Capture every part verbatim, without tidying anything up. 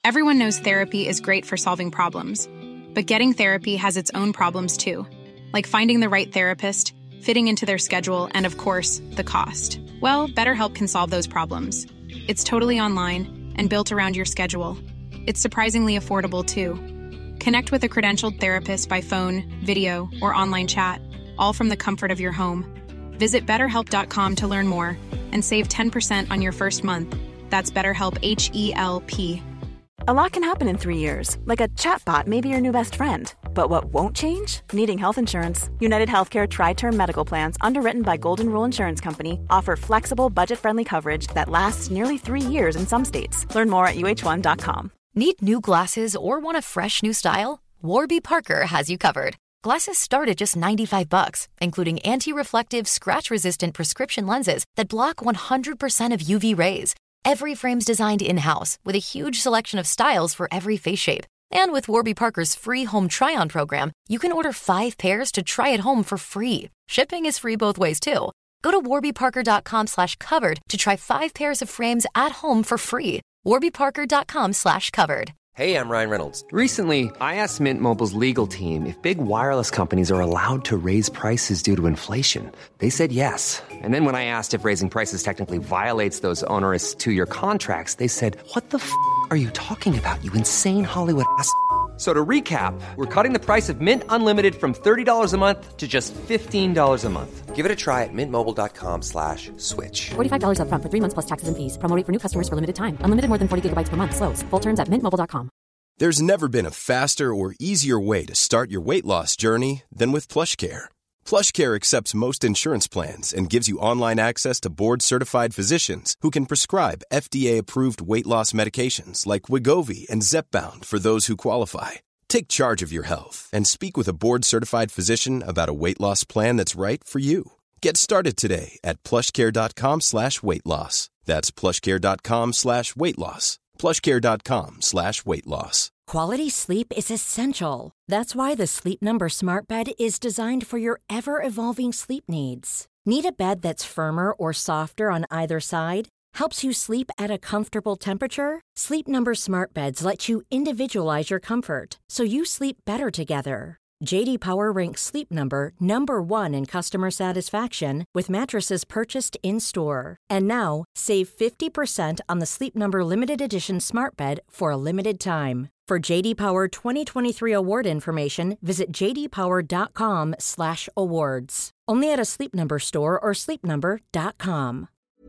Everyone knows therapy is great for solving problems, but getting therapy has its own problems too, like finding the right therapist, fitting into their schedule, and of course, the cost. Well, BetterHelp can solve those problems. It's totally online and built around your schedule. It's surprisingly affordable too. Connect with a credentialed therapist by phone, video, or online chat, all from the comfort of your home. Visit better help dot com to learn more and save ten percent on your first month. That's BetterHelp, H E L P. A lot can happen in three years, like a chatbot may be your new best friend. But what won't change? Needing health insurance. United Healthcare Tri-Term Medical Plans, underwritten by Golden Rule Insurance Company, offer flexible, budget-friendly coverage that lasts nearly three years in some states. Learn more at U H one dot com. Need new glasses or want a fresh new style? Warby Parker has you covered. Glasses start at just ninety-five bucks, including anti-reflective, scratch-resistant prescription lenses that block one hundred percent of U V rays. Every frame's designed in-house with a huge selection of styles for every face shape. And with Warby Parker's free home try-on program, you can order five pairs to try at home for free. Shipping is free both ways, too. Go to warby parker dot com slash covered to try five pairs of frames at home for free. warby parker dot com slash covered. Hey, I'm Ryan Reynolds. Recently, I asked Mint Mobile's legal team if big wireless companies are allowed to raise prices due to inflation. They said yes. And then when I asked if raising prices technically violates those onerous two-year contracts, they said, what the f*** are you talking about, you insane Hollywood ass f- So to recap, we're cutting the price of Mint Unlimited from thirty dollars a month to just fifteen dollars a month. Give it a try at mintmobile.com slash switch. forty-five dollars up front for three months plus taxes and fees. Promo rate for new customers for limited time. Unlimited more than forty gigabytes per month. Slows full terms at mint mobile dot com. There's never been a faster or easier way to start your weight loss journey than with PlushCare. PlushCare accepts most insurance plans and gives you online access to board-certified physicians who can prescribe F D A-approved weight loss medications like Wegovy and Zepbound for those who qualify. Take charge of your health and speak with a board-certified physician about a weight loss plan that's right for you. Get started today at plushcare.com slash weight loss. That's plushcare.com slash weight loss. plushcare.com slash weight loss. Quality sleep is essential. That's why the Sleep Number Smart Bed is designed for your ever-evolving sleep needs. Need a bed that's firmer or softer on either side? Helps you sleep at a comfortable temperature? Sleep Number Smart Beds let you individualize your comfort so you sleep better together. J D Power ranks Sleep Number number one in customer satisfaction with mattresses purchased in-store. And now, save fifty percent on the Sleep Number Limited Edition Smart Bed for a limited time. For J D Power twenty twenty-three award information, visit j d power dot com slash awards. Only at a Sleep Number store or sleep number dot com.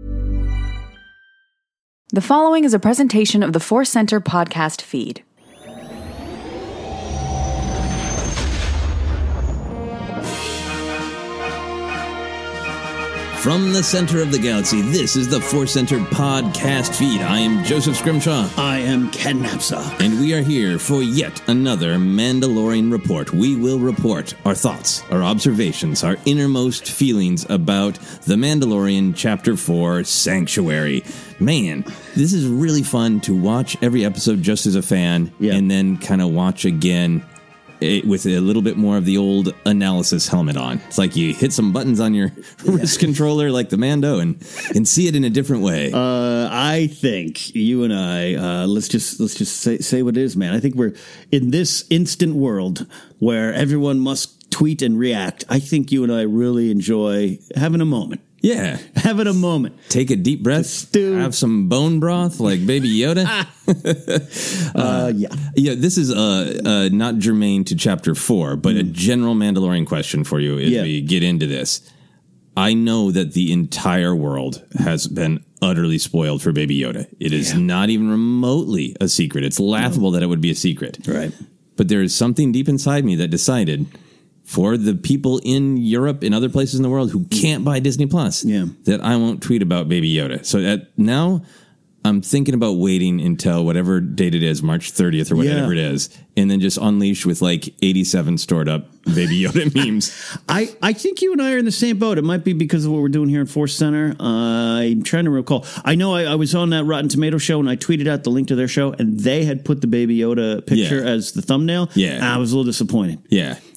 The following is a presentation of the Force Center podcast feed. From the center of the galaxy, this is the Force Center podcast feed. I am Joseph Scrimshaw. I am Ken Napsa. And we are here for yet another Mandalorian report. We will report our thoughts, our observations, our innermost feelings about The Mandalorian Chapter four, Sanctuary. Man, this is really fun to watch every episode just as a fan, yeah. and then kind of watch again with a little bit more of the old analysis helmet on. It's like you hit some buttons on your yeah. wrist controller like the Mando and, and see it in a different way. Uh, I think you and I, uh, let's just let's just say, say what it is, man. I think we're in this instant world where everyone must tweet and react. I think you and I really enjoy having a moment. Yeah. Having a moment. Take a deep breath. Have some bone broth like Baby Yoda. uh, uh, yeah. Yeah, this is uh, uh, not germane to Chapter four, but mm. a general Mandalorian question for you as yeah. we get into this. I know that the entire world has been utterly spoiled for Baby Yoda. It is yeah. not even remotely a secret. It's laughable no. that it would be a secret. Right. But there is something deep inside me that decided, for the people in Europe and other places in the world who can't buy Disney Plus, yeah. that I won't tweet about Baby Yoda. So at, now I'm thinking about waiting until whatever date it is, March thirtieth or whatever yeah. it is, and then just unleash with like eighty-seven stored up Baby Yoda memes. I, I think you and I are in the same boat. It might be because of what we're doing here in Force Center. Uh, I'm trying to recall. I know I, I was on that Rotten Tomato show and I tweeted out the link to their show, and they had put the Baby Yoda picture yeah. as the thumbnail. Yeah. I was a little disappointed. Yeah.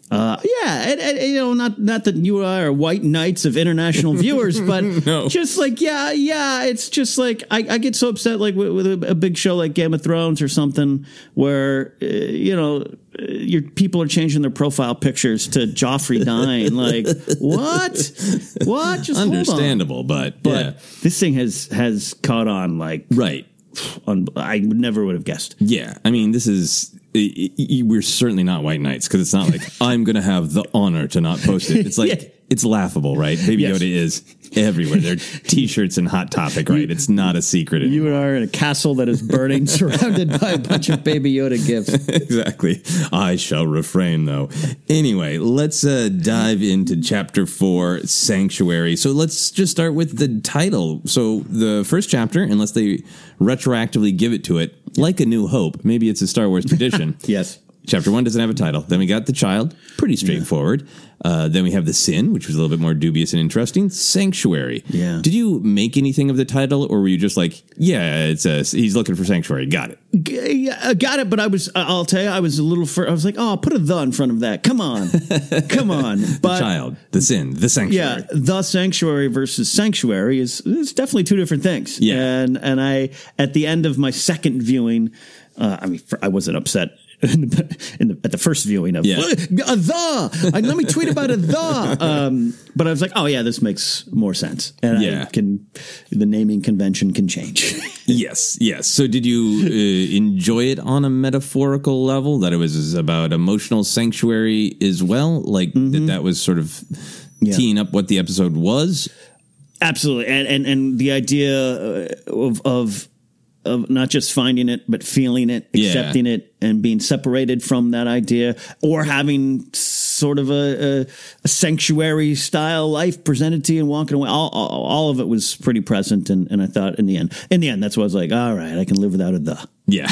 Uh, yeah, and, and, you know, not not that you and I are white knights of international viewers, but no. just like, yeah, yeah, it's just like, I, I get so upset, like with, with a, a big show like Game of Thrones or something, where, uh, you know, your people are changing their profile pictures to Joffrey dying. Like, what? What? Just understandable, hold on. but, but yeah. this thing has, has caught on, like, right. On, I never would have guessed. Yeah, I mean, this is, we're certainly not white knights, because it's not like I'm going to have the honor to not post it. It's like, yeah. It's laughable, right? Baby yes. Yoda is everywhere. They're T-shirts and Hot Topic, right? It's not a secret anymore. You and I are in a castle that is burning, surrounded by a bunch of Baby Yoda gifts. Exactly. I shall refrain, though. Anyway, let's uh, dive into Chapter four, Sanctuary. So let's just start with the title. So the first chapter, unless they retroactively give it to it, like A New Hope, maybe it's a Star Wars tradition. Yes. Chapter one doesn't have a title. Then we got the child, pretty straightforward. Yeah. Uh, then we have the sin, which was a little bit more dubious and interesting. Sanctuary. Yeah. Did you make anything of the title, or were you just like, yeah, it's a, he's looking for sanctuary. Got it. G- yeah, I got it. But I was, I'll tell you, I was a little, fur- I was like, oh, put a the in front of that. Come on. Come on. But the child, the sin, the sanctuary. Yeah. The sanctuary versus sanctuary is, is definitely two different things. Yeah. And, and I, at the end of my second viewing, uh, I mean, I wasn't upset. In the, in the, at the first viewing of yeah. a the, I, let me tweet about a the, um, but I was like, oh yeah, this makes more sense, and yeah. I can the naming convention can change. yes, yes. So, did you uh, enjoy it on a metaphorical level? That it was about emotional sanctuary as well, like mm-hmm. that that was sort of yeah. teeing up what the episode was. Absolutely, and and and the idea of of. Of not just finding it, but feeling it, accepting yeah. it, and being separated from that idea, or having sort of a, a, a sanctuary style life presented to you and walking away. All, all, all of it was pretty present, and, and I thought in the end, in the end, that's why I was like, all right, I can live without a the. Yeah,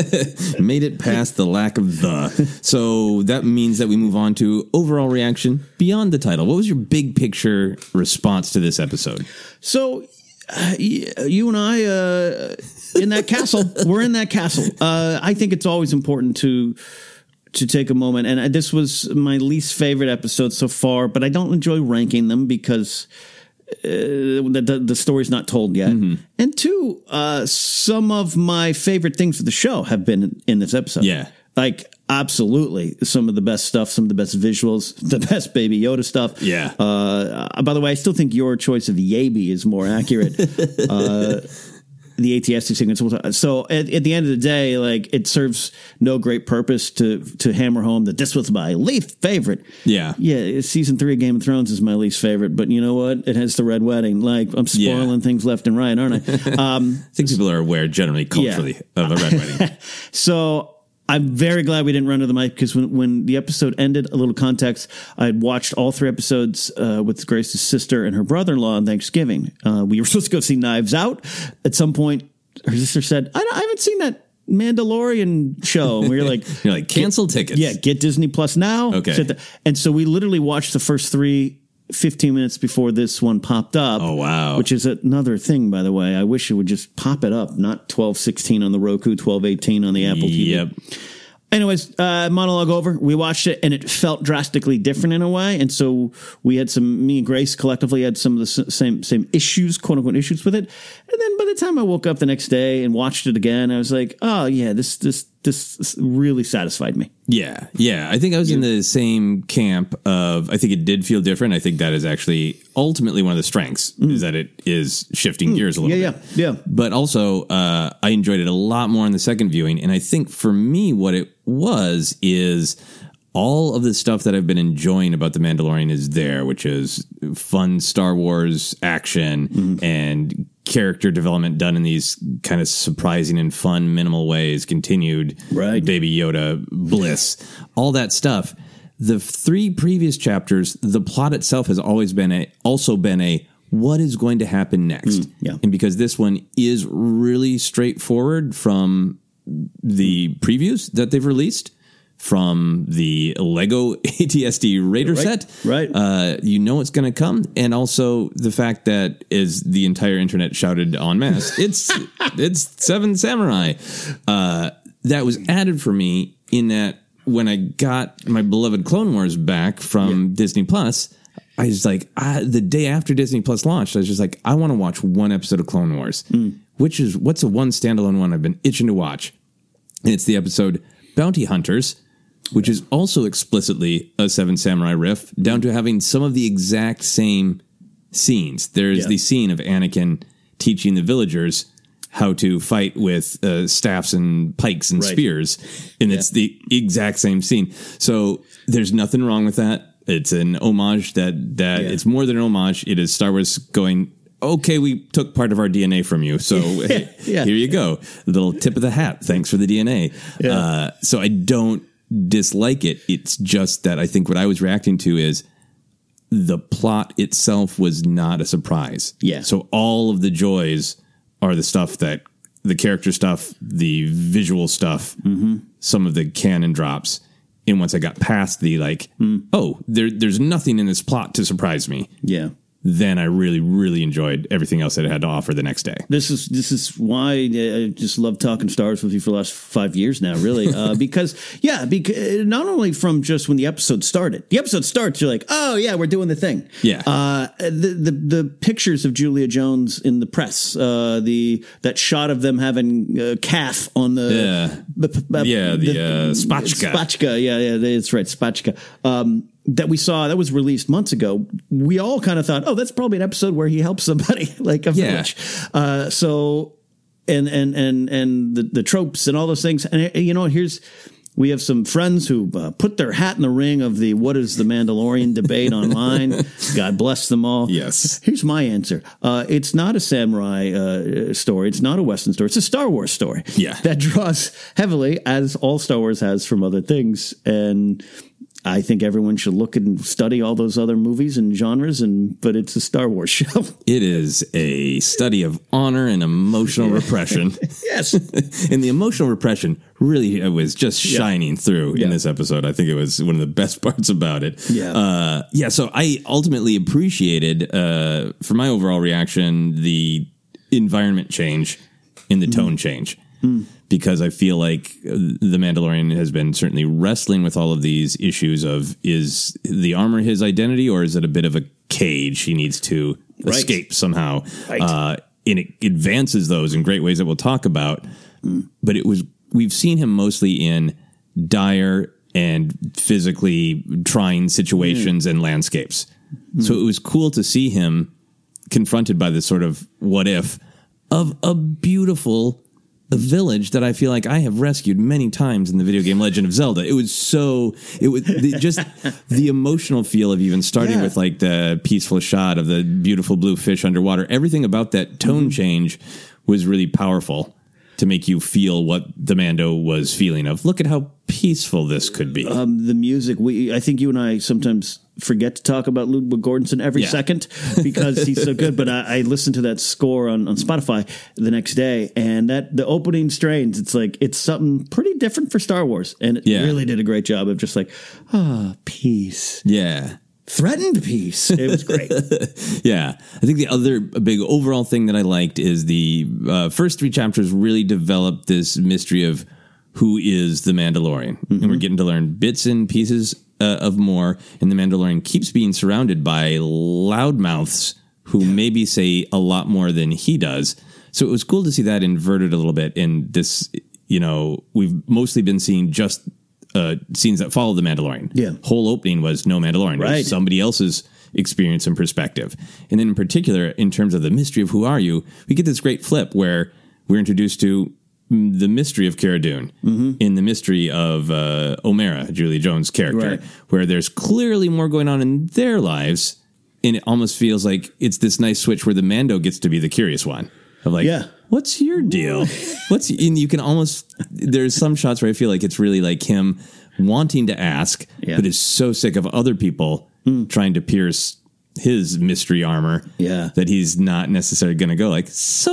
made it past the lack of the. So that means that we move on to overall reaction beyond the title. What was your big picture response to this episode? So. Uh, you and I, uh, in that castle, we're in that castle. Uh, I think it's always important to to take a moment, and this was my least favorite episode so far. But I don't enjoy ranking them because uh, the, the the story's not told yet. Mm-hmm. And two, uh, some of my favorite things of the show have been in, in this episode. Yeah. Like, absolutely, some of the best stuff, some of the best visuals, the best Baby Yoda stuff. Yeah. Uh, by the way, I still think your choice of Yaby is more accurate. uh, the A T S T sequence. So at, at the end of the day, like, it serves no great purpose to to hammer home that this was my least favorite. Yeah. Yeah, season three of Game of Thrones is my least favorite, but you know what? It has the Red Wedding. Like, I'm spoiling yeah. things left and right, aren't I? Um, I think people are aware generally culturally yeah. of a Red Wedding. So I'm very glad we didn't run to the mic, because when, when the episode ended, a little context, I had watched all three episodes uh, with Grace's sister and her brother-in-law on Thanksgiving. Uh, we were supposed to go see Knives Out. At some point, her sister said, I, I haven't seen that Mandalorian show. And we were like, You're like, cancel tickets. Yeah, get Disney Plus now. Okay. And so we literally watched the first three fifteen minutes before this one popped up. Oh, wow. Which is another thing, by the way. I wish it would just pop it up, not twelve sixteen on the Roku, twelve eighteen on the Apple T V. Yep. Anyways, uh, monologue over. We watched it, and it felt drastically different in a way. And so we had some, me and Grace collectively had some of the same same issues, quote unquote issues with it. And then by the time I woke up the next day and watched it again, I was like, oh yeah, this this this really satisfied me. Yeah, yeah. I think I was yeah. in the same camp of, I think it did feel different. I think that is actually ultimately one of the strengths, mm. is that it is shifting mm. gears a little yeah, bit. Yeah, yeah. But also, uh, I enjoyed it a lot more in the second viewing. And I think for me, what it was is all of the stuff that I've been enjoying about The Mandalorian is there, which is fun Star Wars action mm. and character development done in these kind of surprising and fun, minimal ways, continued right. Baby Yoda bliss, all that stuff. The three previous chapters, the plot itself has always been a, also been a, what is going to happen next? Mm, yeah. And because this one is really straightforward from the previews that they've released, from the Lego A T S T Raider right, set. Right. Uh, you know it's going to come. And also the fact that, as the entire internet shouted en masse, it's it's Seven Samurai. Uh, that was added for me in that when I got my beloved Clone Wars back from yeah. Disney Plus, I was like, I, the day after Disney Plus launched, I was just like, I want to watch one episode of Clone Wars, mm. which is what's a one standalone one I've been itching to watch. And it's the episode Bounty Hunters, which is also explicitly a Seven Samurai riff, down to having some of the exact same scenes. There's yeah. the scene of Anakin teaching the villagers how to fight with uh, staffs and pikes and right. spears, and yeah. it's the exact same scene. So there's nothing wrong with that. It's an homage that, that yeah. it's more than an homage. It is Star Wars going, okay, we took part of our D N A from you, so yeah. Yeah. here you go. A little tip of the hat. Thanks for the D N A. Yeah. Uh, so I don't dislike it. It's just that I think what I was reacting to is the plot itself was not a surprise. Yeah. So all of the joys are the stuff that the character stuff, the visual stuff, mm-hmm. some of the canon drops. And once I got past the like, mm. oh, there, there's nothing in this plot to surprise me. Yeah. Then I really, really enjoyed everything else that it had to offer the next day. This is this is why I just love talking Star Wars with you for the last five years now, really. Uh, because, yeah, because not only from just when the episode started. The episode starts, you're like, oh, yeah, we're doing the thing. Yeah. Uh, the, the the pictures of Julia Jones in the press, uh, the that shot of them having a calf on the... Yeah, b- b- yeah the, the uh, spatchka. Spatchka, yeah, yeah, that's right, spatchka. Um that we saw, that was released months ago, we all kind of thought, oh, that's probably an episode where he helps somebody, like a yeah. village. Uh, so, and and and and the, the tropes and all those things. And, you know, here's, we have some friends who uh, put their hat in the ring of the what is the Mandalorian debate online. God bless them all. Yes. Here's my answer. Uh, it's not a samurai uh, story. It's not a Western story. It's a Star Wars story. Yeah. That draws heavily, as all Star Wars has, from other things. And I think everyone should look and study all those other movies and genres, and but it's a Star Wars show. It is a study of honor and emotional repression. Yes. And the emotional repression really was just shining yeah. through yeah. in this episode. I think it was one of the best parts about it. Yeah. Uh, yeah. So I ultimately appreciated, uh, for my overall reaction, the environment change and the mm. tone change. Mm. Because I feel like The Mandalorian has been certainly wrestling with all of these issues of, is the armor his identity, or is it a bit of a cage he needs to right. escape somehow? Right. Uh, and it advances those in great ways that we'll talk about. Mm. But it was, we've seen him mostly in dire and physically trying situations mm. and landscapes. Mm. So it was cool to see him confronted by this sort of what if of a beautiful a village that I feel like I have rescued many times in the video game Legend of Zelda. It was so, it was the, just the emotional feel of even starting yeah. with like the peaceful shot of the beautiful blue fish underwater. Everything about that tone mm-hmm. change was really powerful to make you feel what the Mando was feeling of. Look at how peaceful this could be. Um, the music, we I think you and I sometimes forget to talk about Ludwig Göransson every yeah. second because he's so good. But I, I listened to that score on, on Spotify the next day, and that the opening strains, it's like it's something pretty different for Star Wars, and it yeah. really did a great job of just like ah oh, peace. Yeah. Threatened peace. It was great. Yeah. I think the other big overall thing that I liked is the uh, first three chapters really developed this mystery of who is the Mandalorian. Mm-hmm. And we're getting to learn bits and pieces uh, of more. And the Mandalorian keeps being surrounded by loudmouths who maybe say a lot more than he does. So it was cool to see that inverted a little bit in this, you know, we've mostly been seeing just Uh, scenes that follow the Mandalorian. Yeah. Whole opening was no Mandalorian. Right. It was somebody else's experience and perspective. And then in particular, in terms of the mystery of who are you, we get this great flip where we're introduced to the mystery of Cara Dune mm-hmm. in the mystery of uh, Omera, Julia Jones' character, right. where there's clearly more going on in their lives. And it almost feels like it's this nice switch where the Mando gets to be the curious one. Of like, yeah. what's your deal? What's and you can almost there's some shots where I feel like it's really like him wanting to ask, yeah. but is so sick of other people mm. trying to pierce his mystery armor yeah. that he's not necessarily going to go like, so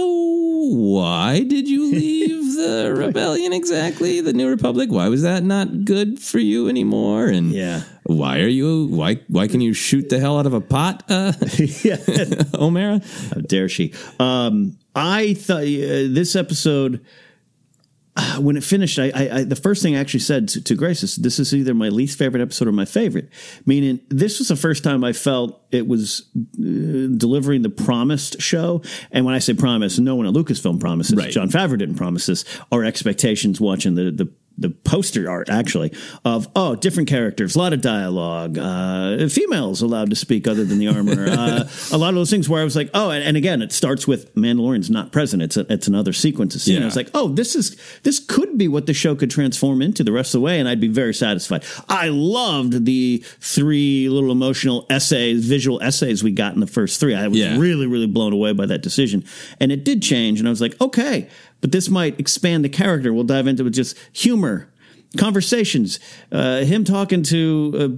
why did you leave the rebellion exactly? The New Republic? Why was that not good for you anymore? And yeah. why are you, why, why can you shoot the hell out of a pot? Uh, yeah. Omera? How dare she? Um, I thought uh, this episode, uh, when it finished, I, I, I the first thing I actually said to, to Grace is, this is either my least favorite episode or my favorite. Meaning, this was the first time I felt it was uh, delivering the promised show. And when I say promise, no one at Lucasfilm promises. Right. Jon Favreau didn't promise this. Our expectations watching the the. the poster art, actually, of, oh, different characters, a lot of dialogue, uh, females allowed to speak other than the armor, uh, a lot of those things where I was like, oh, and, and again, it starts with Mandalorian's not present. It's a, it's another sequence of scene. Yeah. I was like, oh, this is this could be what the show could transform into the rest of the way, and I'd be very satisfied. I loved the three little emotional essays, visual essays we got in the first three. I was yeah. really, really blown away by that decision, and it did change, and I was like, okay, but this might expand the character. We'll dive into it, just humor, conversations, uh, him talking to uh,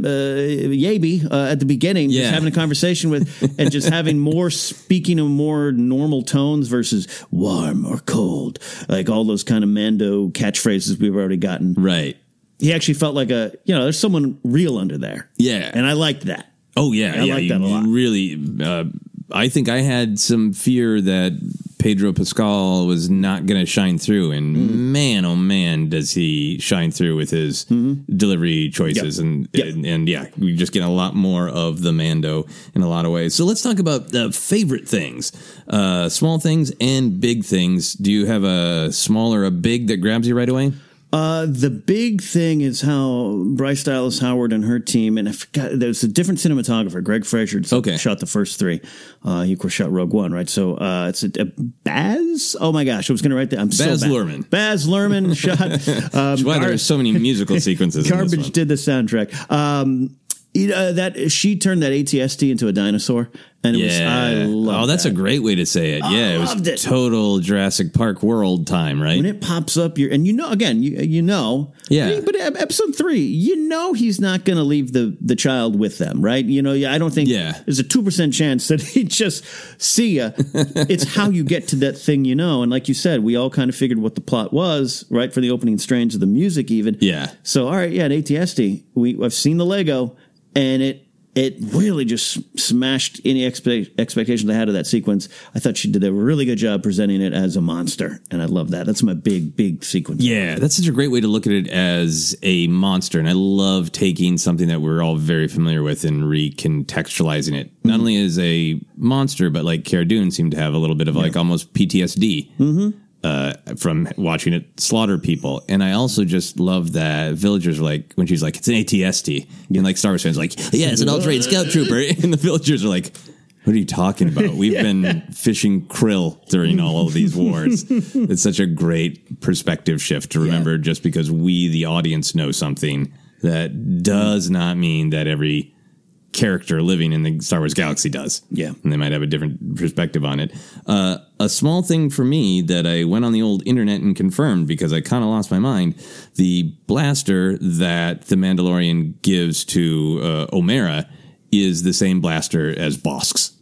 uh, Yaby uh, at the beginning, yeah. just having a conversation with, and just having more speaking in more normal tones versus warm or cold, like all those kind of Mando catchphrases we've already gotten. Right. He actually felt like a, you know, there's someone real under there. Yeah. And I liked that. Oh, yeah. I yeah, like that a lot. Really, uh, I think I had some fear that Pedro Pascal was not going to shine through, and mm. man, oh man, does he shine through with his mm-hmm. delivery choices, yep. And, yep. and and yeah, we just get a lot more of the Mando in a lot of ways. So let's talk about the favorite things, uh, small things and big things. Do you have a small or a big that grabs you right away? Uh, the big thing is how Bryce Dallas Howard and her team, and I forgot, there's a different cinematographer, Greg Fraser, okay. shot the first three. Uh, he, of course, shot Rogue One, right? So uh, it's a, a Baz? Oh, my gosh, I was going to write that. I'm Baz so bad. Luhrmann. Baz Luhrmann shot. Um, That's why Gar- there's so many musical sequences in this Garbage one. did the soundtrack. Um, you know, that she turned that A T S T into a dinosaur, and it yeah. was I love. Oh, that's that. a great way to say it. I yeah, it was loved it. Total Jurassic Park world time, right? When it pops up, you're and you know again, you you know, yeah. But episode three, you know, he's not going to leave the the child with them, right? You know, I don't think yeah. there's a two percent chance that he just see ya. It's how you get to that thing, you know, and like you said, we all kind of figured what the plot was, right, for the opening strains of the music, even. Yeah. So all right, yeah, at A T S T, we I've seen the Lego, and it. It really just smashed any expe- expectations I had of that sequence. I thought she did a really good job presenting it as a monster, and I love that. That's my big, big sequence. Yeah, that's such a great way to look at it as a monster, and I love taking something that we're all very familiar with and recontextualizing it. Mm-hmm. Not only as a monster, but like Cara Dune seemed to have a little bit of yeah. like almost P T S D. Mm-hmm. Uh, from watching it slaughter people. And I also just love that villagers are like, when she's like, it's an A T S T. And like Star Wars fans are like, yeah, it's an ultra-rated scout trooper. And the villagers are like, what are you talking about? We've yeah. been fishing krill during all of these wars. It's such a great perspective shift to remember yeah. just because we, the audience, know something, that does not mean that every character living in the Star Wars galaxy does. Yeah. And they might have a different perspective on it. Uh, a small thing for me that I went on the old internet and confirmed because I kind of lost my mind, the blaster that the Mandalorian gives to uh, Omera is the same blaster as Bossk's.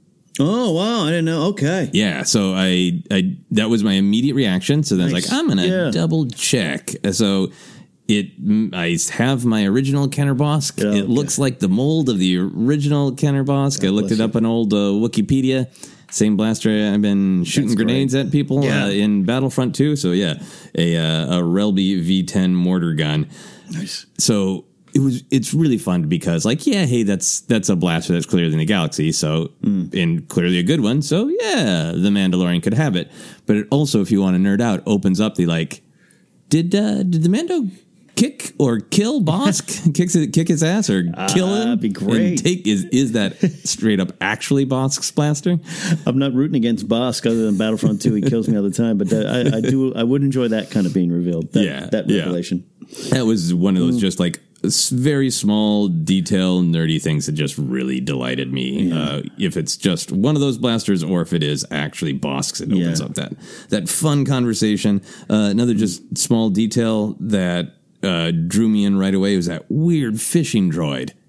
Oh, wow. I didn't know. Okay. Yeah. So I, I that was my immediate reaction. So then nice. I was like, I'm going to yeah. double check. So It, I have my original Kenner Bosk. Oh, it okay. looks like the mold of the original Kenner Bosk. God I looked it up you. on old uh, Wikipedia. Same blaster I've been shooting That's grenades great. at people yeah. uh, in Battlefront two. So yeah, a uh, a Relby V ten mortar gun. Nice. So it was. It's really fun because like yeah, hey, that's that's a blaster that's clearly in the galaxy. So mm. and clearly a good one. So yeah, the Mandalorian could have it. But it also, if you want to nerd out, opens up the like. Did uh, did the Mando kick or kill Bossk? Kicks it, kick his ass or kill him? Uh, that'd be great. Take is is that straight up actually Bossk's blaster? I'm not rooting against Bossk other than Battlefront two. He kills me all the time, but that, I, I do. I would enjoy that kind of being revealed. That, yeah, that revelation. Yeah. That was one of those mm. just like very small, detail, nerdy things that just really delighted me. Yeah. Uh, if it's just one of those blasters, or if it is actually Bossk's, it opens yeah. up that that fun conversation. Uh, another just small detail that. Uh, drew me in right away was that weird fishing droid.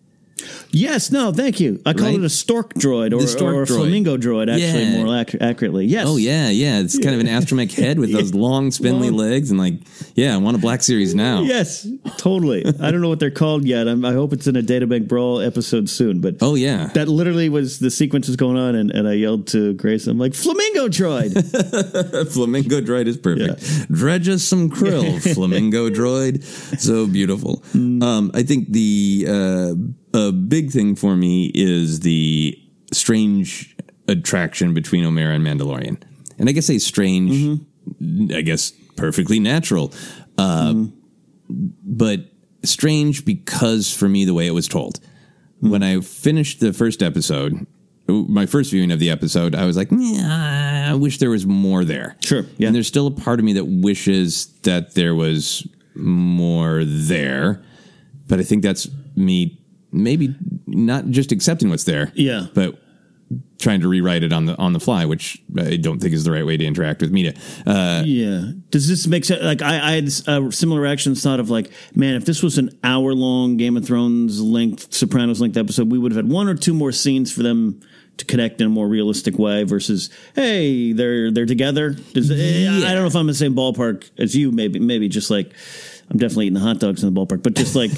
Yes, no, thank you. I call Right? it a stork droid or, The stork or a droid. flamingo droid, actually, Yeah. more ac- accurately. Yes. Oh, yeah, yeah. It's kind of an astromech head with those long, spindly Long. legs. And like, yeah, I want a Black Series now. Yes, totally. I don't know what they're called yet. I'm, I hope it's in a Databank Brawl episode soon. But Oh, yeah. that literally was the sequence was going on, and, and I yelled to Grace, I'm like, flamingo droid. Flamingo droid is perfect. Yeah. Dredge us some krill, flamingo droid. So beautiful. Mm. Um, I think the uh, a big thing for me is the strange attraction between Omera and Mandalorian. And I guess say strange, mm-hmm. I guess perfectly natural. Uh, mm-hmm. But strange because for me, the way it was told. Mm-hmm. When I finished the first episode, my first viewing of the episode, I was like, yeah, I wish there was more there. Sure. Yeah. And there's still a part of me that wishes that there was more there. But I think that's me maybe not just accepting what's there. Yeah. But trying to rewrite it on the on the fly, which I don't think is the right way to interact with media. Uh, yeah. Does this make sense? Like, I, I had a similar reaction thought of like, man, if this was an hour long Game of Thrones length, Sopranos length episode, we would have had one or two more scenes for them to connect in a more realistic way versus, hey, they're they're together. Does, yeah. I don't know if I'm in the same ballpark as you. Maybe maybe just like I'm definitely eating the hot dogs in the ballpark, but just like.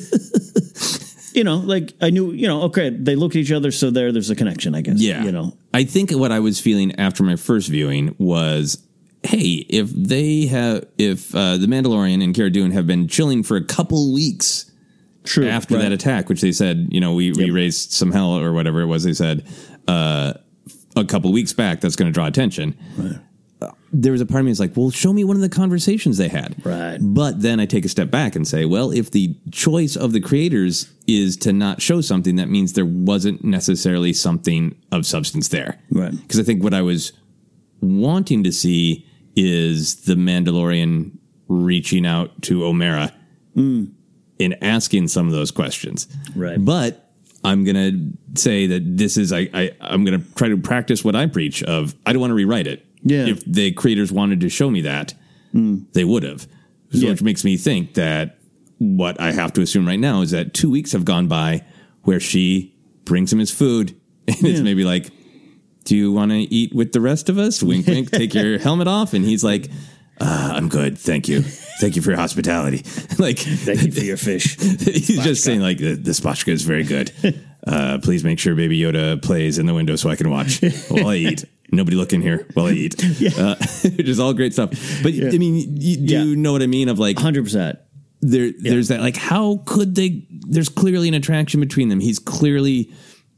You know, like I knew, you know, okay, they look at each other, so there, there's a connection, I guess. Yeah. You know, I think what I was feeling after my first viewing was, hey, if they have, if uh, the Mandalorian and Cara Dune have been chilling for a couple weeks True, after right. that attack, which they said, you know, we, we Yep. raised some hell or whatever it was they said, uh, a couple weeks back, that's going to draw attention. Right. There was a part of me that's like, well, show me one of the conversations they had. Right. But then I take a step back and say, well, if the choice of the creators is to not show something, that means there wasn't necessarily something of substance there. Right. Because I think what I was wanting to see is the Mandalorian reaching out to Omera mm. and asking some of those questions. Right. But I'm going to say that this is, I, I, I'm going to try to practice what I preach of, I don't want to rewrite it. Yeah. If the creators wanted to show me that, mm. they would have. So yeah. Which makes me think that what I have to assume right now is that two weeks have gone by where she brings him his food and yeah. it's maybe like, do you want to eat with the rest of us? Wink, wink, take your helmet off. And he's like, uh, I'm good. Thank you. Thank you for your hospitality. Like, thank you for your fish. He's just saying like, the, the spatchka is very good. Uh, please make sure Baby Yoda plays in the window so I can watch while I eat. Nobody look in here while I eat, yeah. uh, which is all great stuff. But yeah. I mean, you, do yeah. you know what I mean? Of like, one hundred percent. There, yeah. There's that. Like, how could they? There's clearly an attraction between them. He's clearly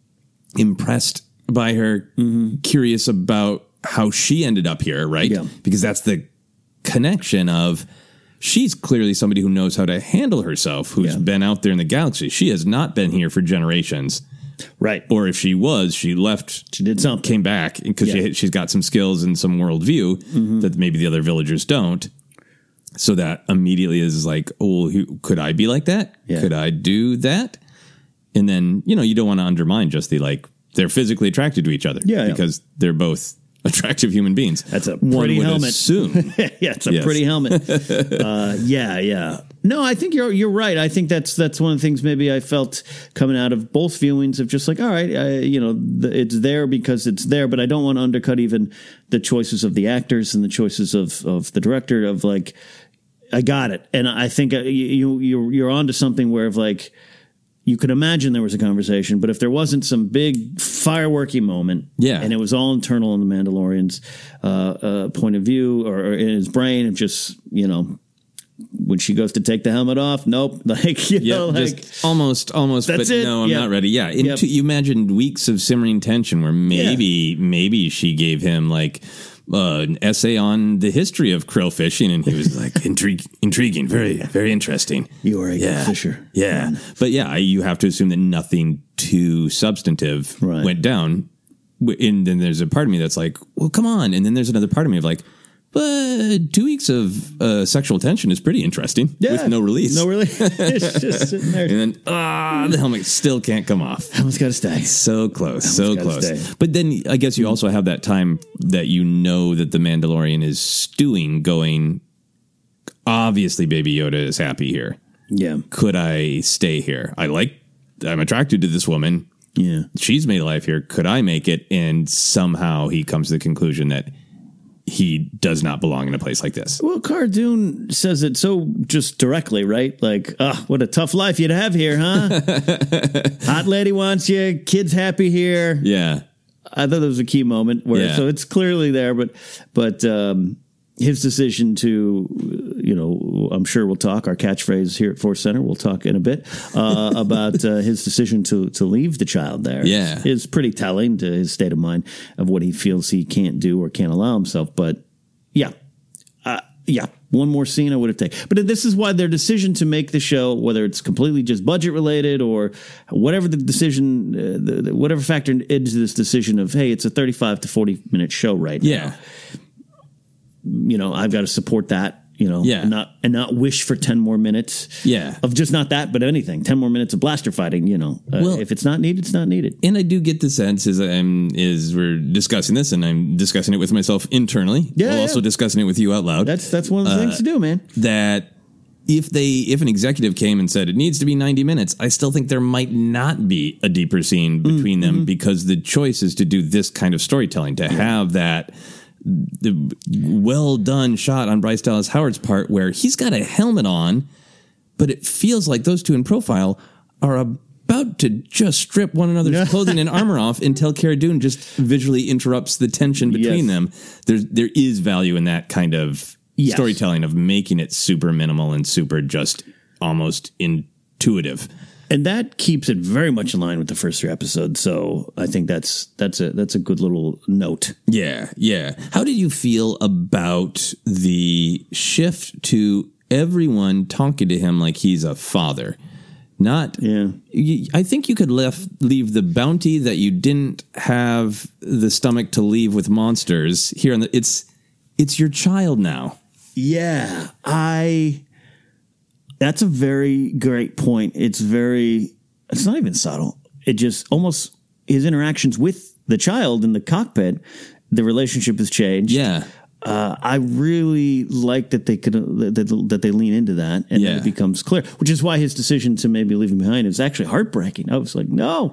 impressed by her, mm-hmm. curious about how she ended up here, right? Yeah. Because that's the connection of. She's clearly somebody who knows how to handle herself, who's yeah. been out there in the galaxy. She has not been here for generations. Right. Or if she was, she left. She did something. Came back because yeah. she, she's got some skills and some worldview mm-hmm. that maybe the other villagers don't. So that immediately is like, oh, who, could I be like that? Yeah. Could I do that? And then, you know, you don't want to undermine just the like, they're physically attracted to each other. Yeah. Because yeah. they're both attractive human beings. That's a pretty One would helmet. Assume. Yeah, it's a yes. pretty helmet. uh, yeah, yeah. No, I think you're you're right. I think that's that's one of the things maybe I felt coming out of both viewings of just like, all right, I, you know, the, it's there because it's there, but I don't want to undercut even the choices of the actors and the choices of of the director of like, I got it, and I think you you you're onto something where of like. You could imagine there was a conversation, but if there wasn't some big fireworky moment, yeah, and it was all internal in the Mandalorian's uh, uh, point of view or, or in his brain, of just you know, when she goes to take the helmet off, nope, like you yep, know, like just almost, almost, but it. no, I'm yep. not ready. Yeah, into, yep. you imagined weeks of simmering tension where maybe, yeah. maybe she gave him like. Uh, an essay on the history of krill fishing, and he was like, Intrig- intriguing, very, very interesting. You are a yeah. good fisher. Yeah. But yeah, you have to assume that nothing too substantive right. went down. And then there's a part of me that's like, well, come on. And then there's another part of me of like, but two weeks of uh, sexual tension is pretty interesting yeah. with no release. No release. It's just sitting there. And then, ah, the helmet still can't come off. Helmet's got to stay. So close, so close. Stay. But then I guess you also have that time that you know that the Mandalorian is stewing going, obviously Baby Yoda is happy here. Yeah. Could I stay here? I like I'm attracted to this woman. Yeah. She's made a life here. Could I make it? And somehow he comes to the conclusion that he does not belong in a place like this. Well, Cara Dune says it so just directly, right? Like, ah, oh, what a tough life you'd have here, huh? Hot lady wants you, kids happy here. Yeah. I thought that was a key moment where, yeah. so it's clearly there, but, but, um, his decision to, you know, I'm sure we'll talk, our catchphrase here at Force Center, we'll talk in a bit, uh, about uh, his decision to to leave the child there. Yeah. Is pretty telling to his state of mind of what he feels he can't do or can't allow himself. But yeah, uh, yeah, one more scene I would have taken. But this is why their decision to make the show, whether it's completely just budget related or whatever the decision, uh, the, the, whatever factored into this decision of, hey, it's a thirty-five to forty minute show right yeah. now. You know, I've got to support that, you know, yeah. and not and not wish for ten more minutes yeah. of just not that, but anything. ten more minutes of blaster fighting, you know. Uh, well, if it's not needed, it's not needed. And I do get the sense as I'm is we're discussing this and I'm discussing it with myself internally. Yeah, while yeah. also discussing it with you out loud. That's that's one of the uh, things to do, man. That if they if an executive came and said it needs to be ninety minutes, I still think there might not be a deeper scene between mm-hmm. them because the choice is to do this kind of storytelling, to yeah. have that the well done shot on Bryce Dallas Howard's part where he's got a helmet on, but it feels like those two in profile are about to just strip one another's clothing and armor off until Cara Dune just visually interrupts the tension between yes. them. There's there is value in that kind of yes. storytelling of making it super minimal and super just almost intuitive. And that keeps it very much in line with the first three episodes. So I think that's that's a that's a good little note. Yeah, yeah. How did you feel about the shift to everyone talking to him like he's a father? Not, yeah. You, I think you could left, leave the bounty that you didn't have the stomach to leave with monsters here. On the, it's it's your child now. Yeah, I. That's a very great point. It's very, it's not even subtle. It just almost, his interactions with the child in the cockpit, the relationship has changed. Yeah. Uh, I really like that they could, that, that they lean into that and yeah. then it becomes clear, which is why his decision to maybe leave him behind is actually heartbreaking. I was like, no,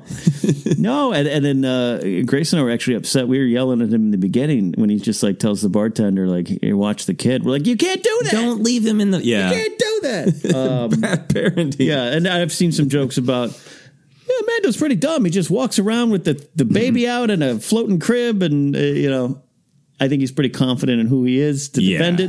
no. And, and then, uh, Grace and I were actually upset. We were yelling at him in the beginning when he just like tells the bartender, like, here, watch the kid. We're like, you can't do that. Don't leave him in the, yeah. You can't do that. Um, Bad parenting. Yeah. And I've seen some jokes about, yeah, Mando's pretty dumb. He just walks around with the, the baby mm-hmm. out in a floating crib and, uh, you know, I think he's pretty confident in who he is to yeah. defend it.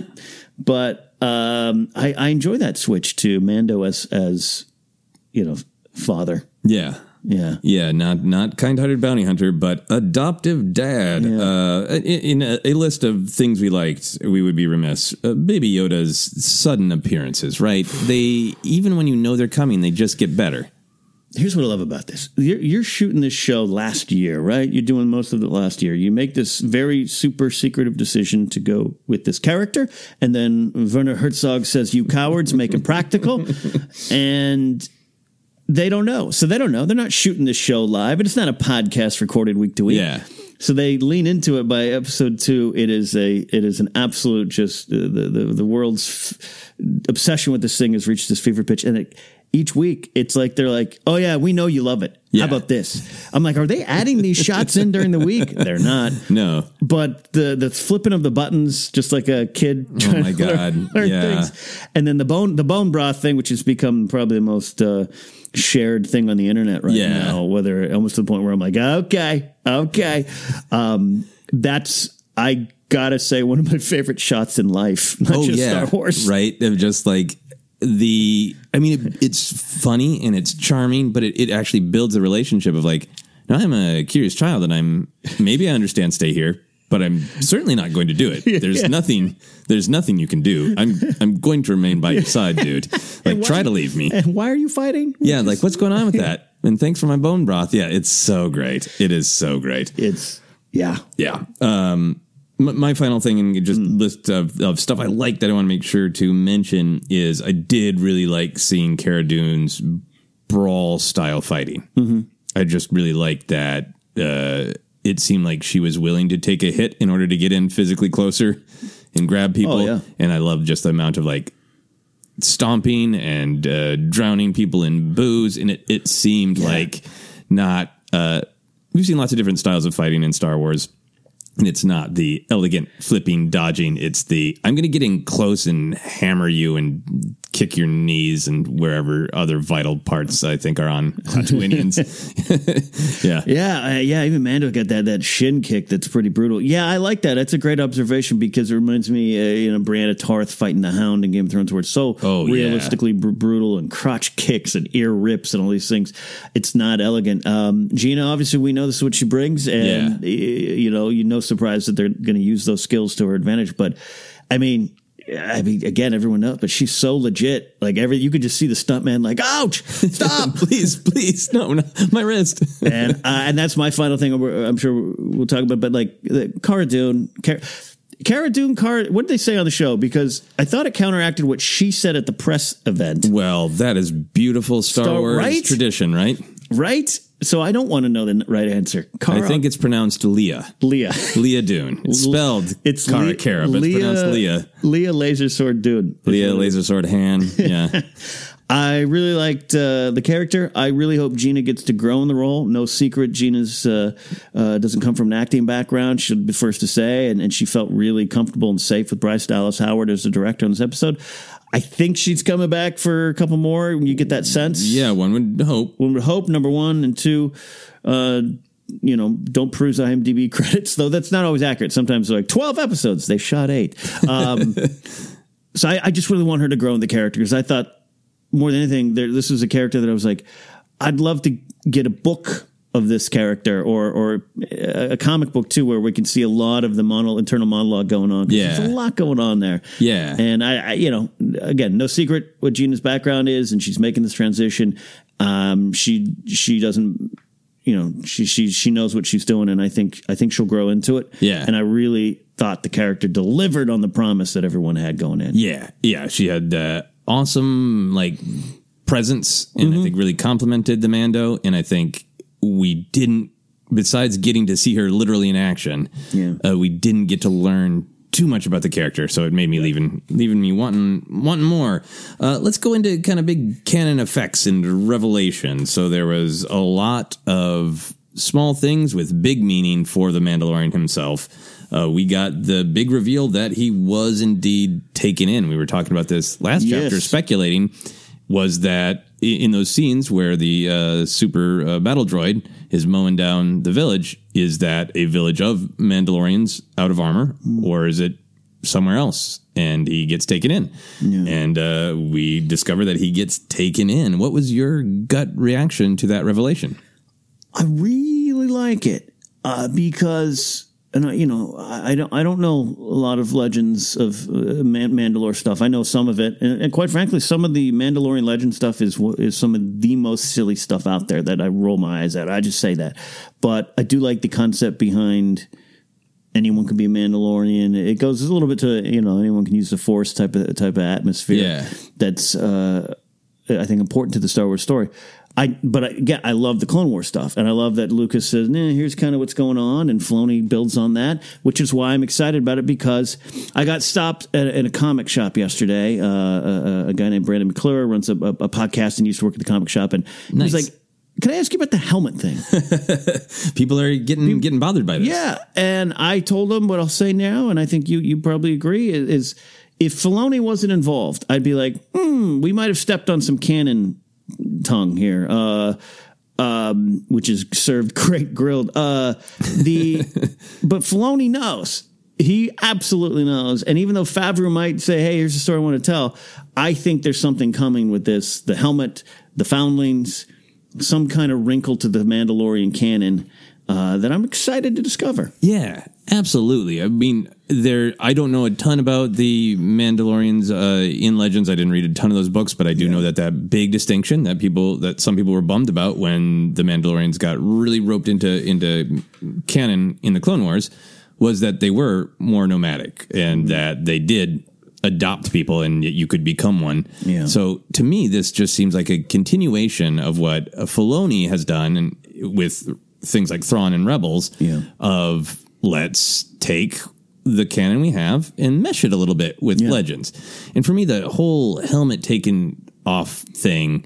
But um, I, I enjoy that switch to Mando as, as you know, father. Yeah. Yeah. Yeah. Not not kind-hearted bounty hunter, but adoptive dad. Yeah. Uh, in, in a, a list of things we liked, we would be remiss. Uh, Baby Yoda's sudden appearances, right? They, even when you know they're coming, they just get better. Here's what I love about this. You're, you're shooting this show last year, right? You're doing most of it last year. You make this very super secretive decision to go with this character. And then Werner Herzog says, you cowards, make it practical. And they don't know. So they don't know. They're not shooting this show live. And it's not a podcast recorded week to week. Yeah. So they lean into it by episode two. It is a, it is an absolute just uh, the, the, the world's f- obsession with this thing has reached this fever pitch. And it, each week, it's like they're like, oh, yeah, we know you love it. Yeah. How about this? I'm like, are they adding these shots in during the week? They're not. No. But the the flipping of the buttons, just like a kid trying oh my to God. learn, learn yeah. things. And then the bone the bone broth thing, which has become probably the most uh, shared thing on the internet right yeah. now, whether almost to the point where I'm like, okay, okay. Um, that's, I gotta say, one of my favorite shots in life, not oh, just yeah. Star Wars. Right? They're just like, the I mean it, it's funny and it's charming, but it, it actually builds a relationship of like, now I'm a curious child and I'm maybe I understand stay here, but I'm certainly not going to do it. Yeah, there's yeah. nothing there's nothing you can do. I'm I'm going to remain by your side, dude. Like, try to leave me. And why are you fighting? Yeah, like, what's going on with that? And thanks for my bone broth. Yeah, it's so great. It is so great. It's yeah. Yeah. Um My final thing and just mm. list of, of stuff I like that I want to make sure to mention is I did really like seeing Cara Dune's brawl style fighting. Mm-hmm. I just really liked that. Uh, it seemed like she was willing to take a hit in order to get in physically closer and grab people. Oh, yeah. And I love just the amount of like stomping and uh, drowning people in booze, and it, it seemed yeah. like not... Uh, we've seen lots of different styles of fighting in Star Wars, and it's not the elegant flipping, dodging. It's the, I'm going to get in close and hammer you and kick your knees and wherever other vital parts I think are on Tatooinians. yeah. Yeah. Uh, yeah. Even Mando got that, that shin kick that's pretty brutal. Yeah. I like that. That's a great observation because it reminds me, uh, you know, Brianna Tarth fighting the Hound in Game of Thrones where it's so oh, realistically yeah. br- brutal and crotch kicks and ear rips and all these things. It's not elegant. Um, Gina, obviously we know this is what she brings and, yeah. you know, you no surprise that they're going to use those skills to her advantage. But I mean, I mean, again, everyone knows, but she's so legit. Like every, you could just see the stuntman like, ouch, stop, please, please, no, no, my wrist. and uh, and that's my final thing. I'm sure we'll talk about, but like Cara Dune, Cara, Cara Dune, Cara, what did they say on the show? Because I thought it counteracted what she said at the press event. Well, that is beautiful Star, Star Wars right? tradition, right? Right. So I don't want to know the right answer. Cara, I think it's pronounced Leah. Leah. Leah Dune. It's spelled it's Cara Le- Cara, but Leah, it's pronounced Leah. Leah Laser Sword Dune. Leah Laser Sword Han. Yeah. I really liked uh, the character. I really hope Gina gets to grow in the role. No secret, Gina's uh, uh, doesn't come from an acting background. She'll be first to say, and, and she felt really comfortable and safe with Bryce Dallas Howard as the director on this episode. I think she's coming back for a couple more. You get that sense. Yeah, one would hope. One would hope, number one. And two, uh, you know, don't peruse IMDb credits, though that's not always accurate. Sometimes they're like twelve episodes. They shot eight. Um, so I, I just really want her to grow in the character because I thought more than anything, there, this was a character that I was like, I'd love to get a book of this character or or a comic book too where we can see a lot of the mono, internal monologue going on. Yeah. There's a lot going on there. Yeah. And I, I, you know, again, no secret what Gina's background is and she's making this transition. Um, she, she doesn't, you know, she, she, she knows what she's doing and I think, I think she'll grow into it. Yeah. And I really thought the character delivered on the promise that everyone had going in. Yeah. Yeah. She had uh, awesome, like, presence and mm-hmm. I think really complimented the Mando. And I think, we didn't, besides getting to see her literally in action, yeah. uh, we didn't get to learn too much about the character, so it made me leaving leaving me wanting wanting more. Uh, let's go into kind of big canon effects and revelation. So there was a lot of small things with big meaning for the Mandalorian himself. Uh, we got the big reveal that he was indeed taken in. We were talking about this last yes. chapter, speculating, was that in those scenes where the uh, super uh, battle droid is mowing down the village, is that a village of Mandalorians out of armor, mm. or is it somewhere else? And he gets taken in. Yeah. And uh, we discover that he gets taken in. What was your gut reaction to that revelation? I really like it uh, because... And you know, I don't, I don't know a lot of legends of uh, Man- Mandalore stuff. I know some of it, and, and quite frankly, some of the Mandalorian legend stuff is is some of the most silly stuff out there that I roll my eyes at. I just say that, but I do like the concept behind anyone can be a Mandalorian. It goes a little bit to you know anyone can use the Force type of type of atmosphere. Yeah. That's uh, I think important to the Star Wars story. I, but I, yeah, I love the Clone Wars stuff, and I love that Lucas says, nah, here's kind of what's going on, and Filoni builds on that, which is why I'm excited about it, because I got stopped at, at a comic shop yesterday. Uh, a, a guy named Brandon McClure runs a, a, a podcast and used to work at the comic shop, and nice. He was like, can I ask you about the helmet thing? People are getting People, getting bothered by this. Yeah, and I told him what I'll say now, and I think you, you probably agree, is, is if Filoni wasn't involved, I'd be like, hmm, we might have stepped on some canon tongue here, uh, um, which is served great grilled. Uh, the but Filoni knows. He absolutely knows. And even though Favreau might say, hey, here's the story I want to tell, I think there's something coming with this. The helmet, the foundlings, some kind of wrinkle to the Mandalorian canon uh, that I'm excited to discover. Yeah, absolutely. I mean, there. I don't know a ton about the Mandalorians uh, in Legends. I didn't read a ton of those books, but I do yeah. know that that big distinction that people that some people were bummed about when the Mandalorians got really roped into into canon in the Clone Wars was that they were more nomadic and mm-hmm. that they did adopt people and you could become one. Yeah. So to me, this just seems like a continuation of what Filoni has done and with things like Thrawn and Rebels yeah. of let's take the canon we have and mesh it a little bit with Yeah. Legends. And for me, the whole helmet taken off thing,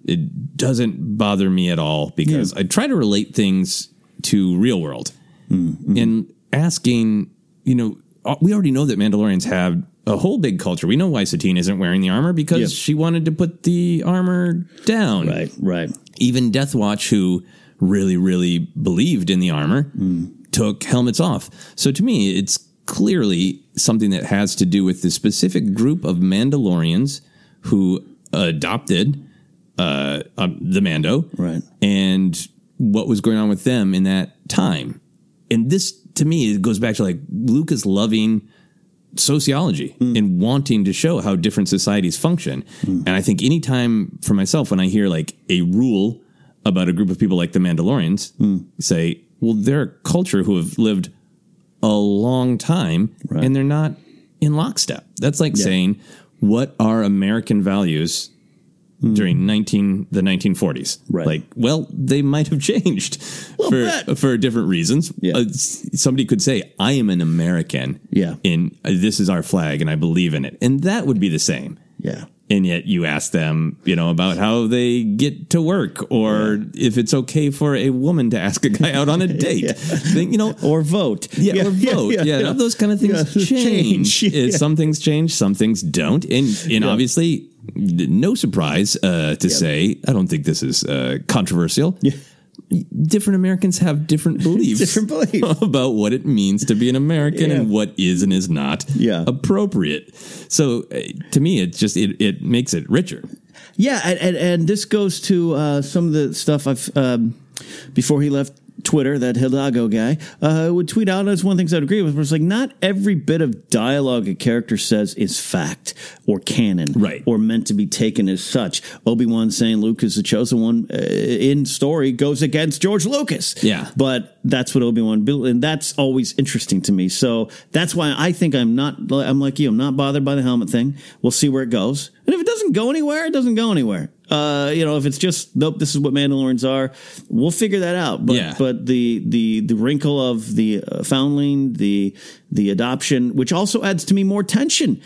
it doesn't bother me at all because Yeah. I try to relate things to real world. Mm-hmm. And asking, you know, we already know that Mandalorians have a whole big culture. We know why Satine isn't wearing the armor because Yeah. she wanted to put the armor down. Right, right. Even Death Watch, who really, really believed in the armor, Mm. took helmets off. So to me, it's clearly something that has to do with the specific group of Mandalorians who adopted uh, um, the Mando. Right. And what was going on with them in that time. And this, to me, it goes back to like Lucas loving sociology mm. and wanting to show how different societies function. Mm. And I think anytime for myself, when I hear like a rule about a group of people like the Mandalorians, mm. say, well, they're a culture who have lived a long time right. and they're not in lockstep. That's like yeah. saying, what are American values during nineteen the nineteen forties? Right. Like, well, they might have changed for for different reasons. Yeah. Uh, somebody could say, I am an American. Yeah. And uh, this is our flag and I believe in it. And that would be the same. Yeah. And yet you ask them, you know, about how they get to work or yeah. if it's okay for a woman to ask a guy out on a date, yeah. Think, you know, or vote. Yeah, yeah or vote. Yeah, yeah, yeah. Those kind of things yeah. change. change. Yeah. Some things change, some things don't. And, and yeah. obviously, no surprise uh, to yeah. say, I don't think this is uh, controversial. Yeah. Different Americans have different beliefs, different beliefs about what it means to be an American yeah. and what is and is not yeah. appropriate. So uh, to me, it just it, it makes it richer. Yeah, and, and, and this goes to uh, some of the stuff I've um, before he left Twitter, that Hidalgo guy uh, would tweet out. That's one of the things I'd agree with. Where it's like not every bit of dialogue a character says is fact or canon, right, or meant to be taken as such. Obi-Wan saying Luke is the chosen one uh, in story goes against George Lucas. Yeah, but that's what Obi-Wan built, and that's always interesting to me. So that's why I think I'm not. I'm like you. I'm not bothered by the helmet thing. We'll see where it goes, and if it doesn't go anywhere, it doesn't go anywhere. Uh, you know, if it's just nope, this is what Mandalorians are, we'll figure that out. But yeah. but the the the wrinkle of the uh, foundling, the the adoption, which also adds to me more tension.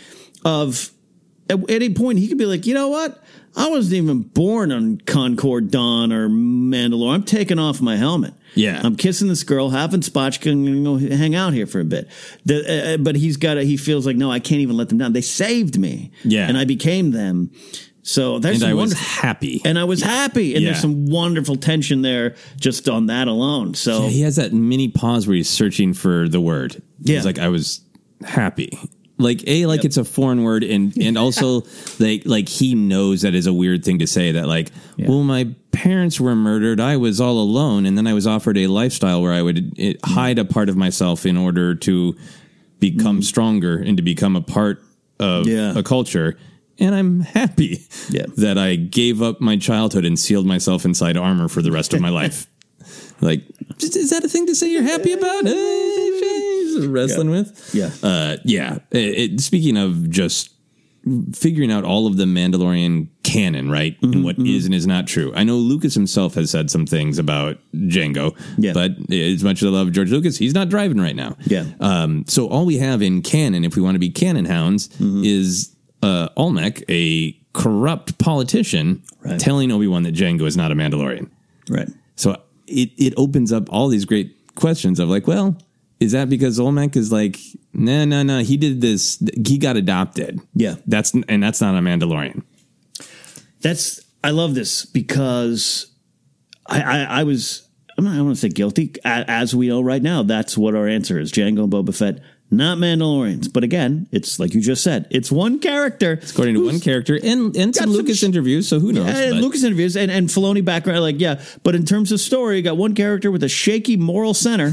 Of at any point he could be like, you know what, I wasn't even born on Concord Dawn or Mandalore. I'm taking off my helmet. Yeah, I'm kissing this girl, having Spotch, can go hang out here for a bit. The, uh, but he's got a, he feels like no, I can't even let them down. They saved me. Yeah, and I became them. So there's and I was wonderful, happy, and I was happy, and yeah. there's some wonderful tension there just on that alone. So yeah, he has that mini pause where he's searching for the word. Yeah. He's like, I was happy. Like a like yep. it's a foreign word, and and also like like he knows that is a weird thing to say. That like, yeah. well, my parents were murdered. I was all alone, and then I was offered a lifestyle where I would it, hide a part of myself in order to become mm. stronger and to become a part of yeah. a culture. And I'm happy yeah. that I gave up my childhood and sealed myself inside armor for the rest of my life. Like, is that a thing to say you're happy about? Hey, wrestling yeah. with? Yeah. Uh, yeah. It, it, speaking of just figuring out all of the Mandalorian canon, right? Mm-hmm, and what mm-hmm. is and is not true. I know Lucas himself has said some things about Jango, yeah. but as much as I love George Lucas, he's not driving right now. Yeah. Um, so all we have in canon, if we want to be canon hounds, mm-hmm. is uh, Olmec, a corrupt politician, right. telling Obi-Wan that Jango is not a Mandalorian. Right. So it, it opens up all these great questions of like, well, is that because Olmec is like, no, no, no, he did this, he got adopted. Yeah. That's, and that's not a Mandalorian. That's, I love this because I, I, I was, I don't want to say guilty. As we know right now, that's what our answer is. Jango and Boba Fett, not Mandalorians. But again, it's like you just said, it's one character. It's according to one character and, and some Lucas sh- interviews, so who knows? Yeah, Lucas interviews and, and Filoni background, like, yeah. But in terms of story, you got one character with a shaky moral center,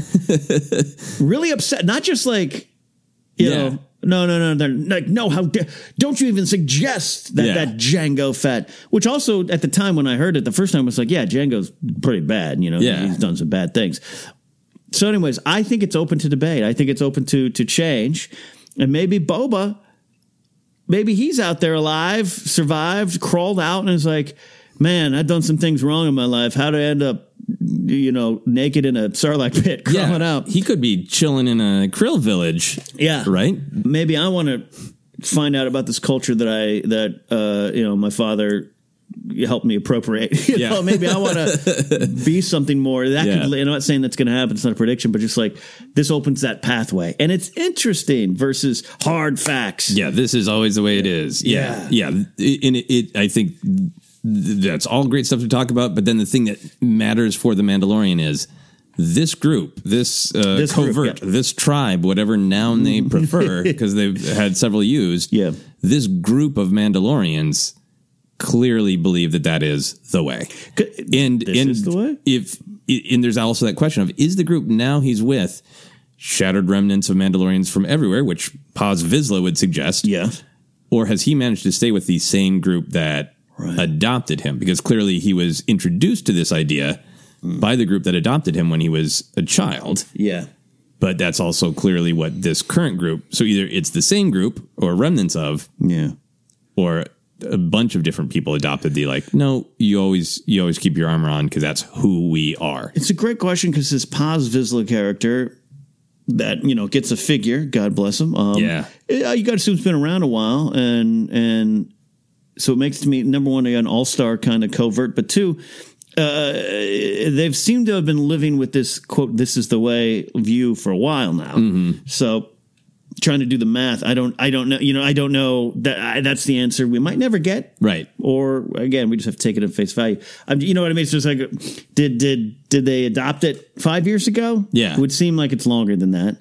really upset, not just like, you yeah. know, no, no, no, they're like, no, how dare, don't you even suggest that, yeah. that Jango Fett, which also at the time when I heard it the first time, I was like, yeah, Jango's pretty bad, you know, yeah. he's done some bad things. So anyways, I think it's open to debate. I think it's open to to change. And maybe Boba, maybe he's out there alive, survived, crawled out, and is like, man, I've done some things wrong in my life. How did I end up you know, naked in a Sarlacc pit, crawling yeah, out. He could be chilling in a Krill village. Yeah. Right? Maybe I want to find out about this culture that I, that, uh, you know, my father helped me appropriate. You yeah. know, maybe I want to be something more. That yeah. could, I'm not saying that's going to happen. It's not a prediction, but just like this opens that pathway. And it's interesting versus hard facts. Yeah, this is always the way it is. Yeah. Yeah. yeah. And it, it, I think that's all great stuff to talk about. But then the thing that matters for The Mandalorian is this group, this, uh, this covert, group, yeah. this tribe, whatever noun they prefer, because they've had several used. Yeah. This group of Mandalorians clearly believe that that is the way. And, this and is the way? If, and there's also that question of, is the group now he's with shattered remnants of Mandalorians from everywhere, which Paz Vizsla would suggest? Yeah. Or has he managed to stay with the same group that right. adopted him? Because clearly he was introduced to this idea mm. by the group that adopted him when he was a child. Yeah. But that's also clearly what this current group, so either it's the same group or remnants of, yeah, or a bunch of different people adopted the like, no, you always you always keep your armor on because that's who we are. It's a great question because this Paz Vizsla character that, you know, gets a figure, God bless him. Um, yeah. You got to assume it's been around a while. And, and so it makes to me, number one, an all-star kind of covert, but two, uh, they've seemed to have been living with this quote, this is the way view for a while now. Mm-hmm. So trying to do the math, I don't, I don't know, you know, I don't know that I, that's the answer we might never get. Right. Or again, we just have to take it at face value. Um, you know what I mean? It's just like, did, did, did they adopt it five years ago? Yeah. It would seem like it's longer than that.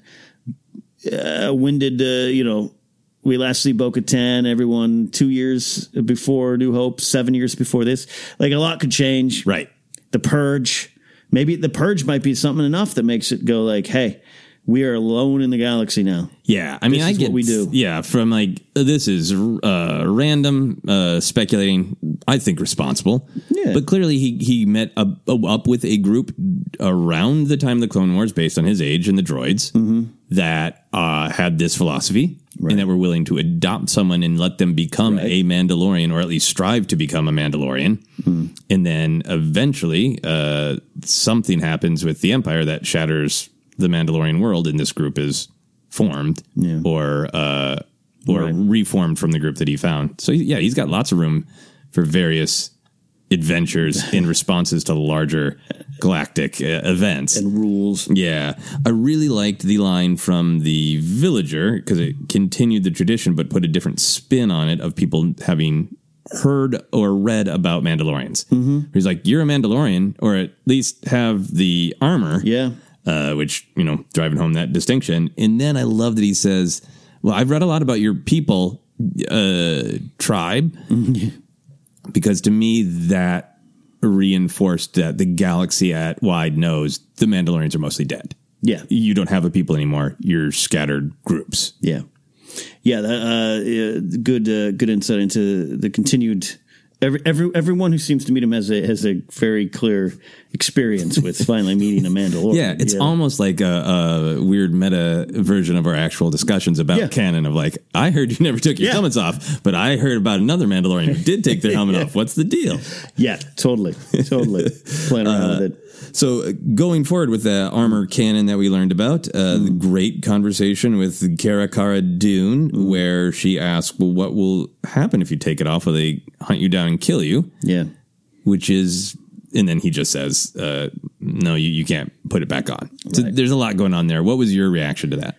Uh, when did, uh, you know, we last see Bo-Katan, everyone two years before New Hope, seven years before this. Like a lot could change. Right. The Purge. Maybe the Purge might be something enough that makes it go like, hey, we are alone in the galaxy now. Yeah, I mean, this I is get what we do. Yeah, from like this is uh, random uh, speculating. I think responsible. Yeah, but clearly he he met up, up with a group around the time of the Clone Wars, based on his age and the droids, mm-hmm. that uh, had this philosophy right. and that were willing to adopt someone and let them become right. a Mandalorian, or at least strive to become a Mandalorian. Mm-hmm. And then eventually, uh, something happens with the Empire that shatters the Mandalorian world, and this group is formed yeah. or uh, or right. reformed from the group that he found. So yeah, he's got lots of room for various adventures in responses to larger galactic uh, events and rules. Yeah, I really liked the line from the villager because it continued the tradition, but put a different spin on it of people having heard or read about Mandalorians. Mm-hmm. He's like, "You're a Mandalorian, or at least have the armor." Yeah. Uh, which, you know, driving home that distinction. And then I love that he says, well, I've read a lot about your people, uh, tribe, mm-hmm. because to me that reinforced that the galaxy at wide knows the Mandalorians are mostly dead. Yeah. You don't have a people anymore. You're scattered groups. Yeah. Yeah. That, uh, good, uh, good insight into the continued... Every, every everyone who seems to meet him has a has a very clear experience with finally meeting a Mandalorian. Yeah, it's yeah. almost like a, a weird meta version of our actual discussions about yeah. canon of like, I heard you never took your yeah. helmets off, but I heard about another Mandalorian who did take their helmet off. What's the deal? Yeah, totally, totally playing around uh, with it. So going forward with the armor canon that we learned about, uh, mm. the great conversation with Cara Cara Dune, mm. where she asks, well, what will happen if you take it off? Will they hunt you down and kill you? Yeah. Which is, and then he just says, uh, no, you, you can't put it back on. So right. there's a lot going on there. What was your reaction to that?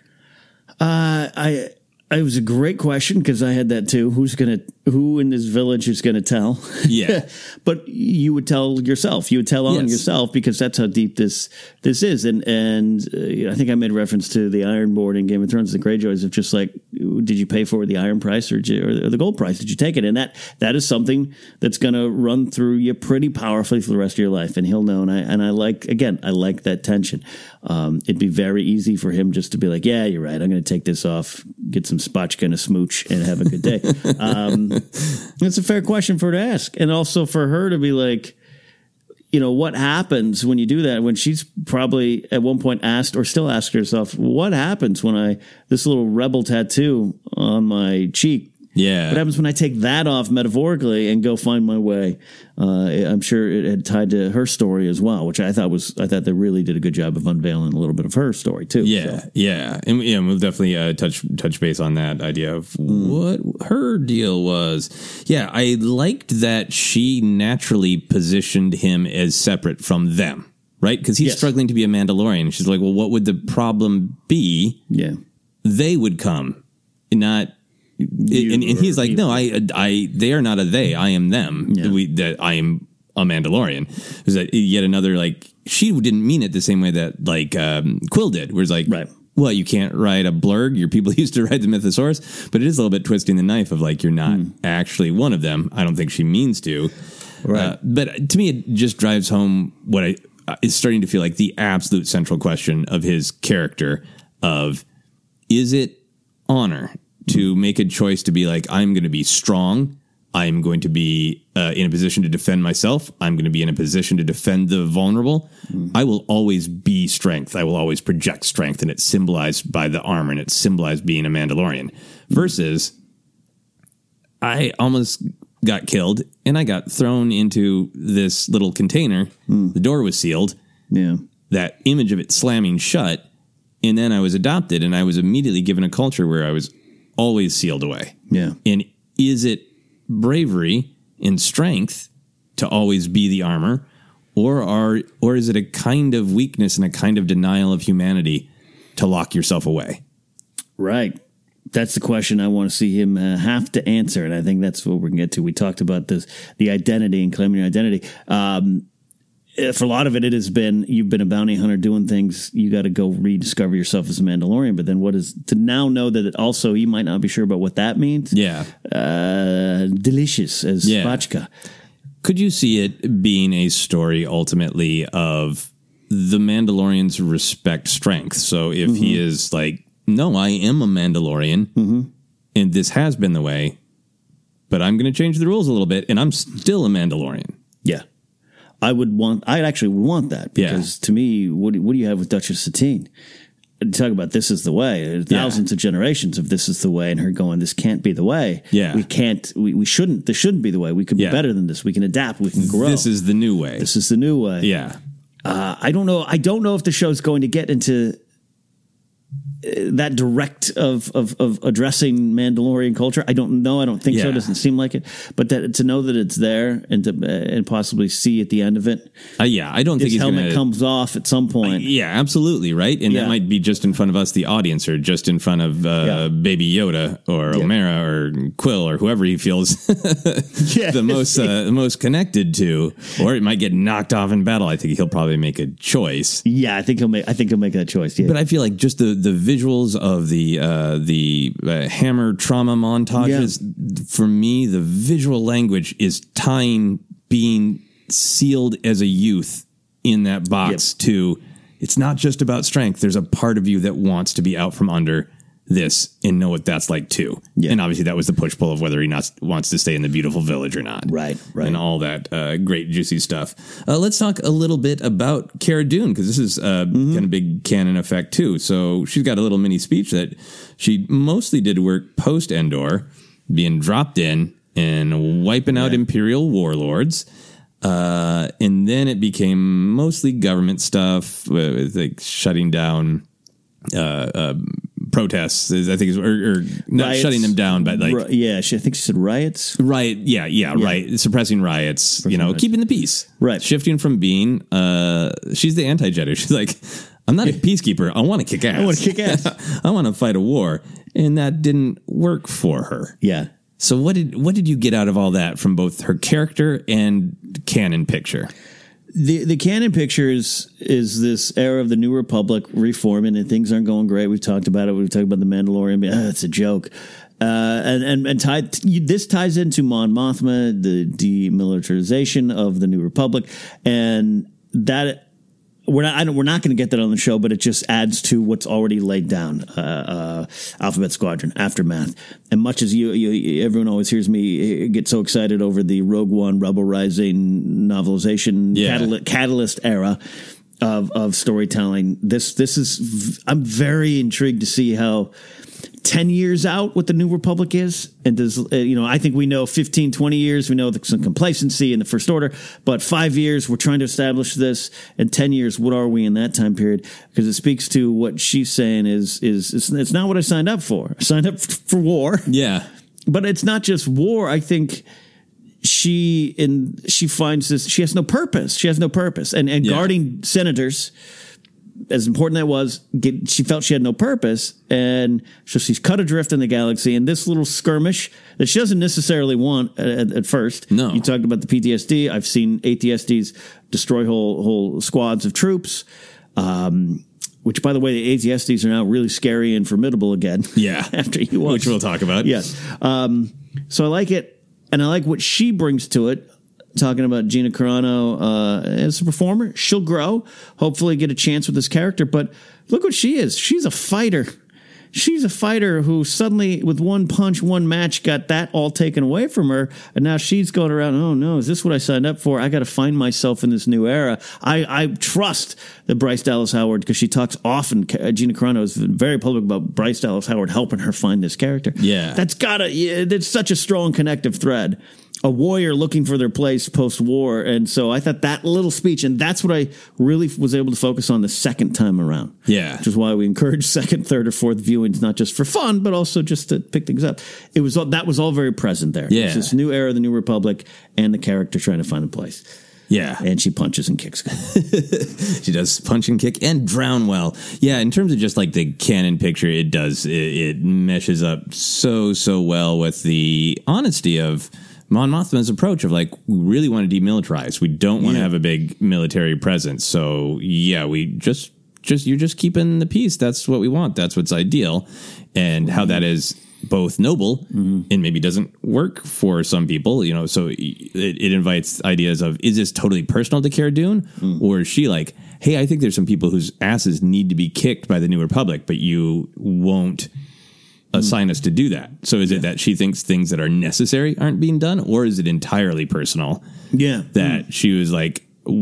Uh, I... It was a great question because I had that too. Who's going to, who in this village is going to tell? Yeah. But you would tell yourself, you would tell on yes. yourself because that's how deep this, this is. And, and uh, I think I made reference to the Iron Board in Game of Thrones, the Greyjoys of just like, did you pay for the iron price or, or the gold price? Did you take it? And that, that is something that's going to run through you pretty powerfully for the rest of your life. And he'll know. And I, and I like, again, I like that tension. Um, it'd be very easy for him just to be like, yeah, you're right. I'm going to take this off, get some spotchka and a smooch and have a good day. um, that's a fair question for her to ask. And also for her to be like, you know, what happens when you do that? When she's probably at one point asked or still asks herself, what happens when I, this little rebel tattoo on my cheek Yeah. What happens when I take that off metaphorically and go find my way? Uh, I'm sure it had tied to her story as well, which I thought was I thought they really did a good job of unveiling a little bit of her story too. Yeah, so. yeah, and yeah, we'll definitely uh, touch touch base on that idea of mm. what her deal was. Yeah, I liked that she naturally positioned him as separate from them, right? Because he's yes. struggling to be a Mandalorian. She's like, well, what would the problem be? Yeah, they would come, not. And, and he's like, no, I, I, they are not a they. I am them. Yeah. We, that I am a Mandalorian. Is that yet another like she didn't mean it the same way that like um, Quill did. Where it's like, right. well, you can't ride a blurg. Your people used to ride the Mythosaurus, but it is a little bit twisting the knife of like you're not mm. actually one of them. I don't think she means to. Right. Uh, but to me, it just drives home what I uh, is starting to feel like the absolute central question of his character of is it honor to make a choice to be like, I'm going to be strong. I'm going to be uh, in a position to defend myself. I'm going to be in a position to defend the vulnerable. Mm. I will always be strength. I will always project strength. And it's symbolized by the armor and it's symbolized being a Mandalorian. Mm. Versus, I almost got killed and I got thrown into this little container. Mm. The door was sealed. Yeah. That image of it slamming shut. And then I was adopted and I was immediately given a culture where I was always sealed away. Yeah. And is it bravery and strength to always be the armor, or are or is it a kind of weakness and a kind of denial of humanity to lock yourself away? Right. That's the question I want to see him uh, have to answer, and I think that's what we're going to get to. We talked about this, the identity and claiming your identity. Um, For a lot of it, it has been, you've been a bounty hunter doing things, you got to go rediscover yourself as a Mandalorian. But then what is, to now know that it also, you might not be sure about what that means. Yeah. Uh, delicious as yeah. Spatchka. Could you see it being a story ultimately of the Mandalorian's respect strength? So if mm-hmm. he is like, no, I am a Mandalorian, mm-hmm. and this has been the way, but I'm going to change the rules a little bit, and I'm still a Mandalorian. Yeah. I would want, I actually would want that because yeah. to me, what do, what do you have with Duchess Satine? Talk about this is the way, thousands yeah. of generations of this is the way, and her going, this can't be the way. Yeah. We can't, we, we shouldn't, this shouldn't be the way. We could yeah. be better than this. We can adapt. We can grow. This is the new way. This is the new way. Yeah. Uh, I don't know. I don't know if the show's going to get into that direct of, of of addressing Mandalorian culture. I don't know. I don't think yeah. so. It doesn't seem like it. But that, to know that it's there and to uh, and possibly see at the end of it. Uh, yeah, I don't think his helmet gonna, comes off at some point. Uh, yeah, absolutely, right? And yeah. that might be just in front of us, the audience, or just in front of uh, yeah. Baby Yoda or yeah. Omera or Quill or whoever he feels yeah. the most uh, the most connected to. Or it might get knocked off in battle. I think he'll probably make a choice. Yeah, I think he'll make. I think he'll make that choice. Yeah. But I feel like just the the visuals of the uh, the uh, Hammer trauma montages, yeah. for me, the visual language is tying being sealed as a youth in that box yep. to, it's not just about strength. There's a part of you that wants to be out from under this and know what that's like too. Yeah. And obviously that was the push-pull of whether he not wants to stay in the beautiful village or not. Right, right. And all that uh, great juicy stuff. Uh, let's talk a little bit about Cara Dune, because this is uh, mm-hmm. kind of big canon effect too. So she's got a little mini speech that she mostly did work post-Endor, being dropped in and wiping out right. Imperial warlords. Uh, and then it became mostly government stuff, with like shutting down uh, uh, protests. I think, it's, or, or not riots. Shutting them down, but like, R- yeah, she, I think she said riots. Riot, yeah, yeah, yeah. right. Suppressing riots, Suppressing you know, riots. Keeping the peace, right? Shifting from being, uh, she's the anti-Jedi. She's like, I'm not a peacekeeper. I want to kick ass. I want to kick ass. I want to fight a war, and that didn't work for her. Yeah. So what did what did you get out of all that from both her character and canon picture? The the canon picture is, is this era of the New Republic reforming, and things aren't going great. We've talked about it. We've talked about the Mandalorian. But, oh, it's a joke. Uh, and and and tied, this ties into Mon Mothma, the demilitarization of the New Republic, and that. We're not. I don't, we're not going to get that on the show, but it just adds to what's already laid down. Uh, uh, Alphabet Squadron, Aftermath, and much as you, you, everyone always hears me get so excited over the Rogue One, Rebel Rising novelization yeah. catalyst, catalyst era of of storytelling. This this is. I'm very intrigued to see how ten years out what the New Republic is? And does, uh, you know, I think we know fifteen, twenty years, we know there's some complacency in the First Order, but five years, we're trying to establish this, and ten years, what are we in that time period? Because it speaks to what she's saying is, is it's, it's not what I signed up for. I signed up f- for war. Yeah. But it's not just war. I think she in she finds this, she has no purpose. She has no purpose. And, and yeah. guarding senators, as important that was, get, she felt she had no purpose, and so she's cut adrift in the galaxy. And this little skirmish that she doesn't necessarily want at, at first. No, you talked about the P T S D. I've seen A T S Ds destroy whole whole squads of troops. Um, which, by the way, the A T S Ds are now really scary and formidable again. Yeah, after you watch, which we'll talk about. Yes. Um, so I like it, and I like what she brings to it. Talking about Gina Carano uh, as a performer, she'll grow, hopefully get a chance with this character. But look what she is. She's a fighter. She's a fighter who suddenly, with one punch, one match, got that all taken away from her. And now she's going around, oh, no, is this what I signed up for? I got to find myself in this new era. I, I trust that Bryce Dallas Howard, because she talks often, Gina Carano is very public about Bryce Dallas Howard helping her find this character. Yeah. That's got to, it's such a strong connective thread. A warrior looking for their place post-war. And so I thought that little speech, and that's what I really was able to focus on the second time around. Yeah. Which is why we encourage second, third, or fourth viewings, not just for fun, but also just to pick things up. It was all, that was all very present there. Yeah. It's this new era, the New Republic, and the character trying to find a place. Yeah. And she punches and kicks. She does punch and kick and drown well. Yeah, in terms of just like the canon picture, it does, it, it meshes up so, so well with the honesty of Mon Mothma's approach of like, we really want to demilitarize. We don't want yeah. to have a big military presence. So yeah, we just, just, you're just keeping the peace. That's what we want. That's what's ideal. And mm-hmm. how that is both noble mm-hmm. and maybe doesn't work for some people, you know, so it, it invites ideas of, is this totally personal to Cara Dune? Mm. Or is she like, hey, I think there's some people whose asses need to be kicked by the New Republic, but you won't assign us to do that. So is it that she thinks things that are necessary aren't being done, or is it entirely personal? Yeah, that mm. she was like,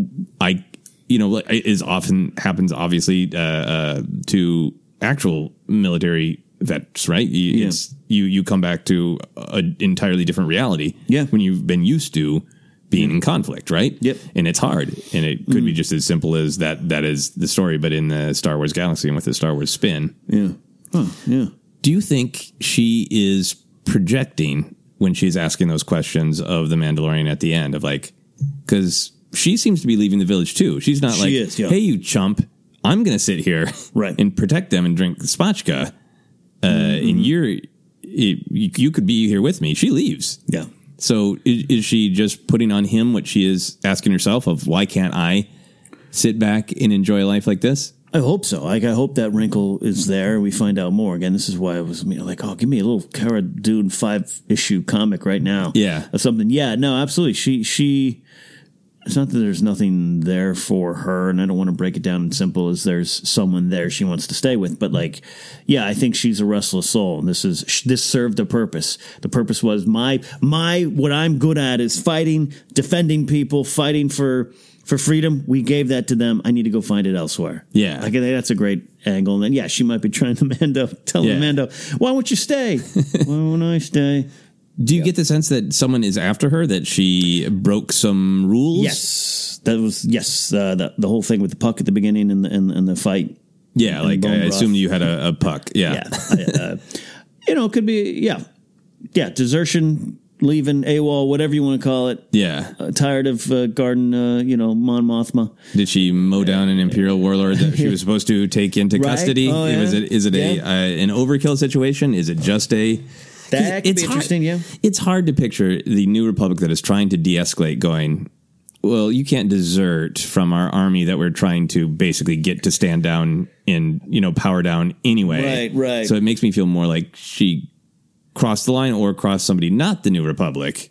I, you know, is often happens obviously uh, uh, to actual military vets, right? You, it's yeah. you you come back to an entirely different reality. Yeah, when you've been used to being in conflict, right? Yep, and it's hard, and it could mm. be just as simple as that. That is the story, but in the Star Wars galaxy and with the Star Wars spin. Yeah, huh, yeah. Do you think she is projecting when she's asking those questions of the Mandalorian at the end of like, because she seems to be leaving the village too. She's not she like, is, yeah. hey, you chump, I'm going to sit here right. and protect them and drink spatchka. Uh, mm-hmm. And you're, it, you, you could be here with me. She leaves. Yeah. So is, is she just putting on him what she is asking herself of why can't I sit back and enjoy a life like this? I hope so. Like, I hope that wrinkle is there. We find out more. Again, this is why I was you know, like, oh, give me a little Cara Dune five issue comic right now. Yeah. Or something. Yeah, no, absolutely. She, she, it's not that there's nothing there for her, and I don't want to break it down as simple as there's someone there she wants to stay with. But like, yeah, I think she's a restless soul, and this is, this served a purpose. The purpose was my, my, what I'm good at is fighting, defending people, fighting for, For freedom, we gave that to them. I need to go find it elsewhere. Yeah. I think that's a great angle. And then, yeah, she might be trying to Mando, tell yeah. Mando, why won't you stay? Why won't I stay? Do you yeah. get the sense that someone is after her, that she broke some rules? Yes. That was, yes, uh, the, the whole thing with the puck at the beginning and the, and, and the fight. Yeah, like I assumed you had a, a puck. Yeah. yeah. uh, you know, it could be, yeah. Yeah, desertion, leaving, AWOL, whatever you want to call it. Yeah. Uh, tired of uh, guarding, uh, you know, Mon Mothma. Did she mow down an Imperial warlord that she was supposed to take into right? custody? Oh, yeah. Is it, is it yeah. a uh, an overkill situation? Is it just a... That could it's be hard, interesting, yeah. It's hard to picture the New Republic that is trying to de-escalate going, well, you can't desert from our army that we're trying to basically get to stand down and, you know, power down anyway. Right, right. So it makes me feel more like she crossed the line or crossed somebody not the New Republic.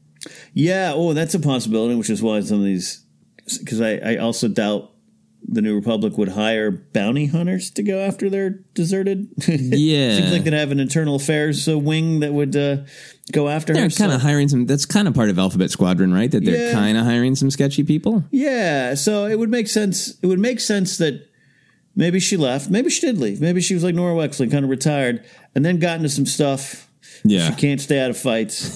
Yeah, oh, that's a possibility, which is why some of these... Because I, I also doubt the New Republic would hire bounty hunters to go after their deserted. Yeah. Seems like they'd have an internal affairs uh, wing that would uh, go after they're her. They're kind of so. hiring some, that's kind of part of Alphabet Squadron, right? That they're yeah. kind of hiring some sketchy people. Yeah, so it would make sense. It would make sense that maybe she left. Maybe she did leave. Maybe she was like Nora Wexley, kind of retired, and then got into some stuff. Yeah. She can't stay out of fights.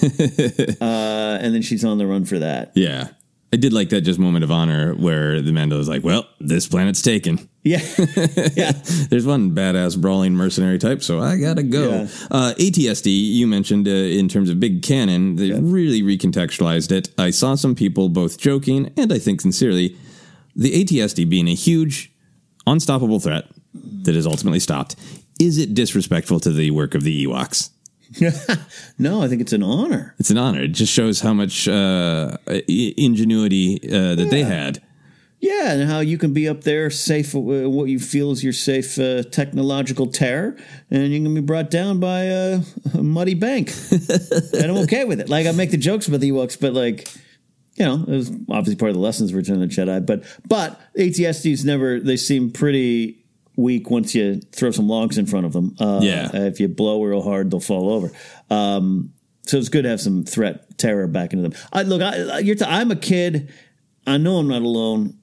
uh, and then she's on the run for that. Yeah. I did like that just moment of honor where the Mando is like, well, this planet's taken. Yeah. Yeah. There's one badass brawling mercenary type, so I gotta go. Yeah. Uh, A T S D, you mentioned uh, in terms of big canon, they yeah. really recontextualized it. I saw some people both joking and I think sincerely, the A T S D being a huge, unstoppable threat that is ultimately stopped. Is it disrespectful to the work of the Ewoks? No, I think it's an honor. It's an honor. It just shows how much uh, ingenuity uh, that yeah. they had. Yeah, and how you can be up there safe, uh, what you feel is your safe uh, technological terror, and you can be brought down by uh, a muddy bank. And I'm okay with it. Like, I make the jokes about the Ewoks, but like, you know, it was obviously part of the lessons of Return of the Jedi. But, but A T S Ds never, they seem pretty weak once you throw some logs in front of them. Uh, yeah. If you blow real hard, they'll fall over. Um, so it's good to have some threat, terror back into them. I, look, I, you're t- I'm a kid. I know I'm not alone.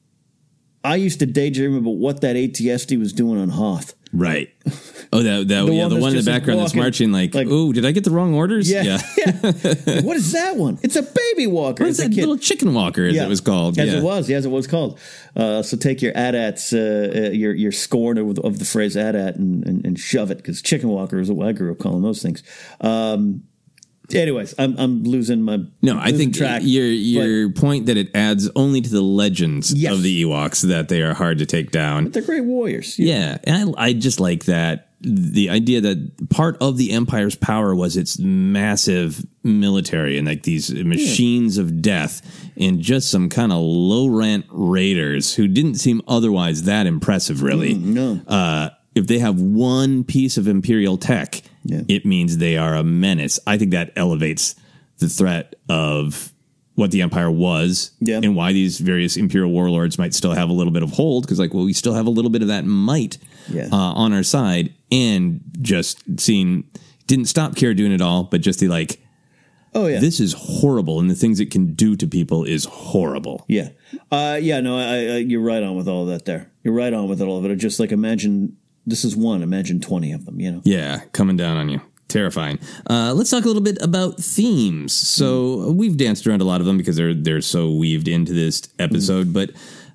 I used to daydream about what that A T S D was doing on Hoth. Right. Oh, that, that the yeah, one the one in the background walking, that's marching like, like, oh, did I get the wrong orders? Yeah. yeah. yeah. Like, what is that one? It's a baby walker. What is that little chicken walker, as yeah. it was called? As yeah. it was, as it was called. Uh, so take your A T A Ts, uh, uh, your your scorn of, of the phrase A T A T and, and, and shove it, because chicken walker is what I grew up calling those things. Um, anyways, I'm I'm losing my no. I think track, your your but, point that it adds only to the legends yes. of the Ewoks that they are hard to take down. But they're great warriors. Yeah, and I I just like that. The idea that part of the Empire's power was its massive military and like these machines yeah. of death and just some kind of low rent raiders who didn't seem otherwise that impressive, really. Mm, no. Uh, if they have one piece of Imperial tech, yeah. it means they are a menace. I think that elevates the threat of what the Empire was yeah. and why these various Imperial warlords might still have a little bit of hold. Because, like, well, we still have a little bit of that might yeah. uh, on our side. And just seeing, didn't stop Cara doing it all, but just the like, oh, yeah. this is horrible. And the things it can do to people is horrible. Yeah. Uh, yeah, no, I, I, you're right on with all of that there. You're right on with all of it. Just like imagine, this is one, imagine twenty of them, you know? Yeah, coming down on you. Terrifying. Uh, let's talk a little bit about themes. So mm. we've danced around a lot of them because they're they're so weaved into this episode. Mm. But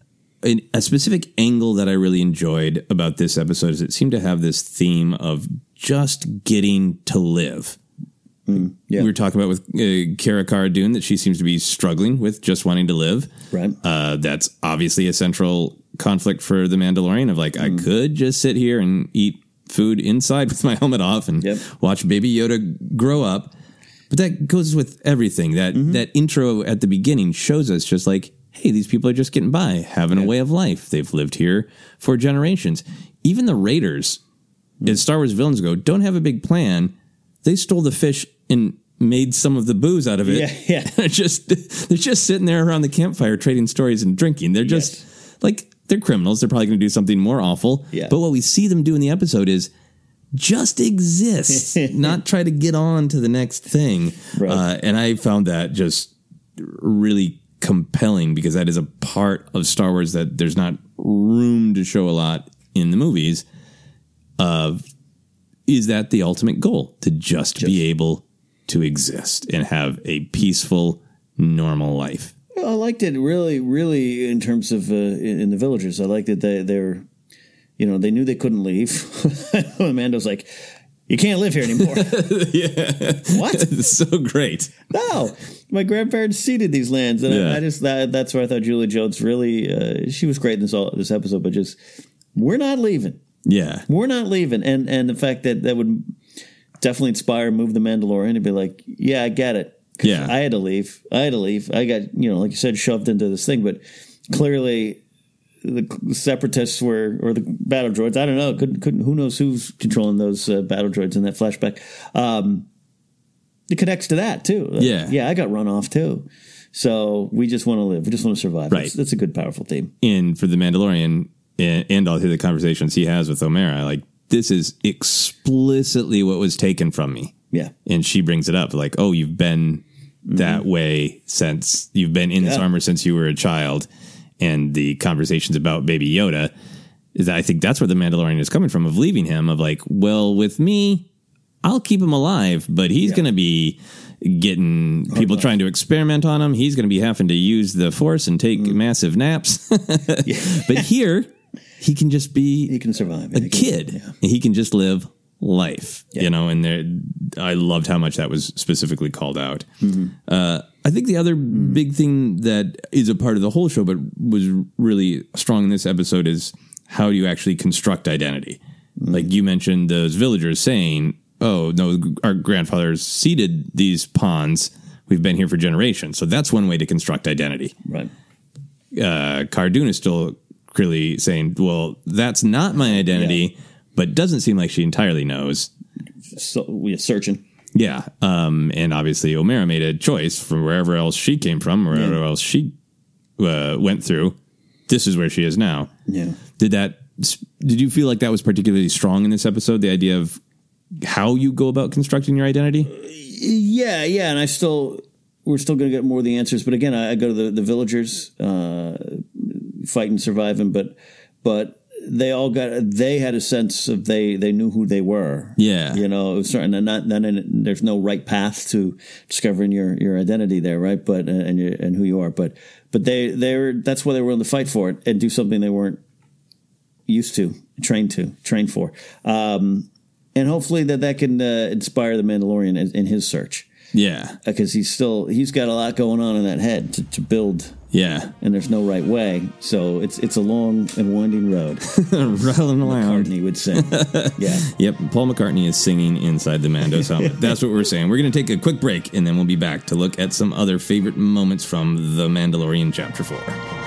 in a specific angle that I really enjoyed about this episode is it seemed to have this theme of just getting to live. Mm. Yeah. We were talking about with uh, Cara Cara Dune that she seems to be struggling with just wanting to live. Right. Uh, that's obviously a central conflict for the Mandalorian of like, mm. I could just sit here and eat food inside with my helmet off and yep. watch Baby Yoda grow up. But that goes with everything. That mm-hmm. that intro at the beginning shows us just like, hey, these people are just getting by, having yep. a way of life. They've lived here for generations. Even the Raiders, mm. as Star Wars villains go, don't have a big plan. They stole the fish and made some of the booze out of it. Yeah, yeah. they're just they're just sitting there around the campfire trading stories and drinking. They're just yes. like, they're criminals. They're probably going to do something more awful. Yeah. But what we see them do in the episode is just exist, not try to get on to the next thing. Right. Uh, and I found that just really compelling because that is a part of Star Wars that there's not room to show a lot in the movies. Of is that the ultimate goal? To just, just be able to exist and have a peaceful, normal life. I liked it really, really in terms of uh, in, in the villagers. I liked that they, they're, you know, they knew they couldn't leave. Amando's like, you can't live here anymore. yeah. What? It's so great. No, my grandparents ceded these lands. And yeah. I, I just, that, that's where I thought Julia Jones really, uh, she was great in this, all, this episode, but just, we're not leaving. Yeah. We're not leaving. And, and the fact that that would definitely inspire, move the Mandalorian to be like, yeah, I get it. Yeah, I had to leave. I had to leave. I got, you know, like you said, shoved into this thing. But clearly, the separatists were, or the battle droids. I don't know. Couldn't, couldn't. Who knows who's controlling those uh, battle droids in that flashback? Um, it connects to that too. Yeah, yeah. I got run off too. So we just want to live. We just want to survive. Right. That's, that's a good, powerful theme. And for the Mandalorian, and, and all through the conversations he has with Omera, like this is explicitly what was taken from me. Yeah, and she brings it up like, oh, you've been that mm-hmm. way since you've been in this yeah. armor since you were a child, and the conversations about Baby Yoda, is that I think that's where the Mandalorian is coming from, of leaving him, of like, well, with me, I'll keep him alive, but he's yeah. going to be getting people oh, trying to experiment on him. He's going to be having to use the Force and take mm. massive naps. But here, he can just be he can survive. a he kid. Can, yeah. He can just live life, yeah. you know, and there, I loved how much that was specifically called out. Mm-hmm. Uh, I think the other mm. big thing that is a part of the whole show, but was really strong in this episode, is how do you actually construct identity? Mm. Like you mentioned those villagers saying, oh, no, our grandfathers seeded these pawns. We've been here for generations. So that's one way to construct identity. Right. Uh, Cara Dune is still clearly saying, well, that's not my identity, yeah. but doesn't seem like she entirely knows. So we're searching. Yeah. Um, and obviously Omera made a choice from wherever else she came from, wherever yeah. else she uh, went through. This is where she is now. Yeah. Did that, did you feel like that was particularly strong in this episode? The idea of how you go about constructing your identity? Yeah, yeah, and I still, we're still going to get more of the answers. But again, I, I go to the, the villagers, uh, fighting, surviving, but but they all got, they had a sense of they they knew who they were. Yeah, you know, it was certain, and not then there's no right path to discovering your, your identity there, right? But and your, and who you are, but but they they were that's why they were willing to fight for it and do something they weren't used to, trained to, trained for. Um, And hopefully that that can uh, inspire the Mandalorian in, in his search. Yeah, because he's still he's got a lot going on in that head to, to build. Yeah, and there's no right way, so it's it's a long and winding road. Rolling around, McCartney would sing. Yeah. Yep. Paul McCartney is singing inside the Mando's helmet. That's what we're saying. We're going to take a quick break, and then we'll be back to look at some other favorite moments from The Mandalorian Chapter Four.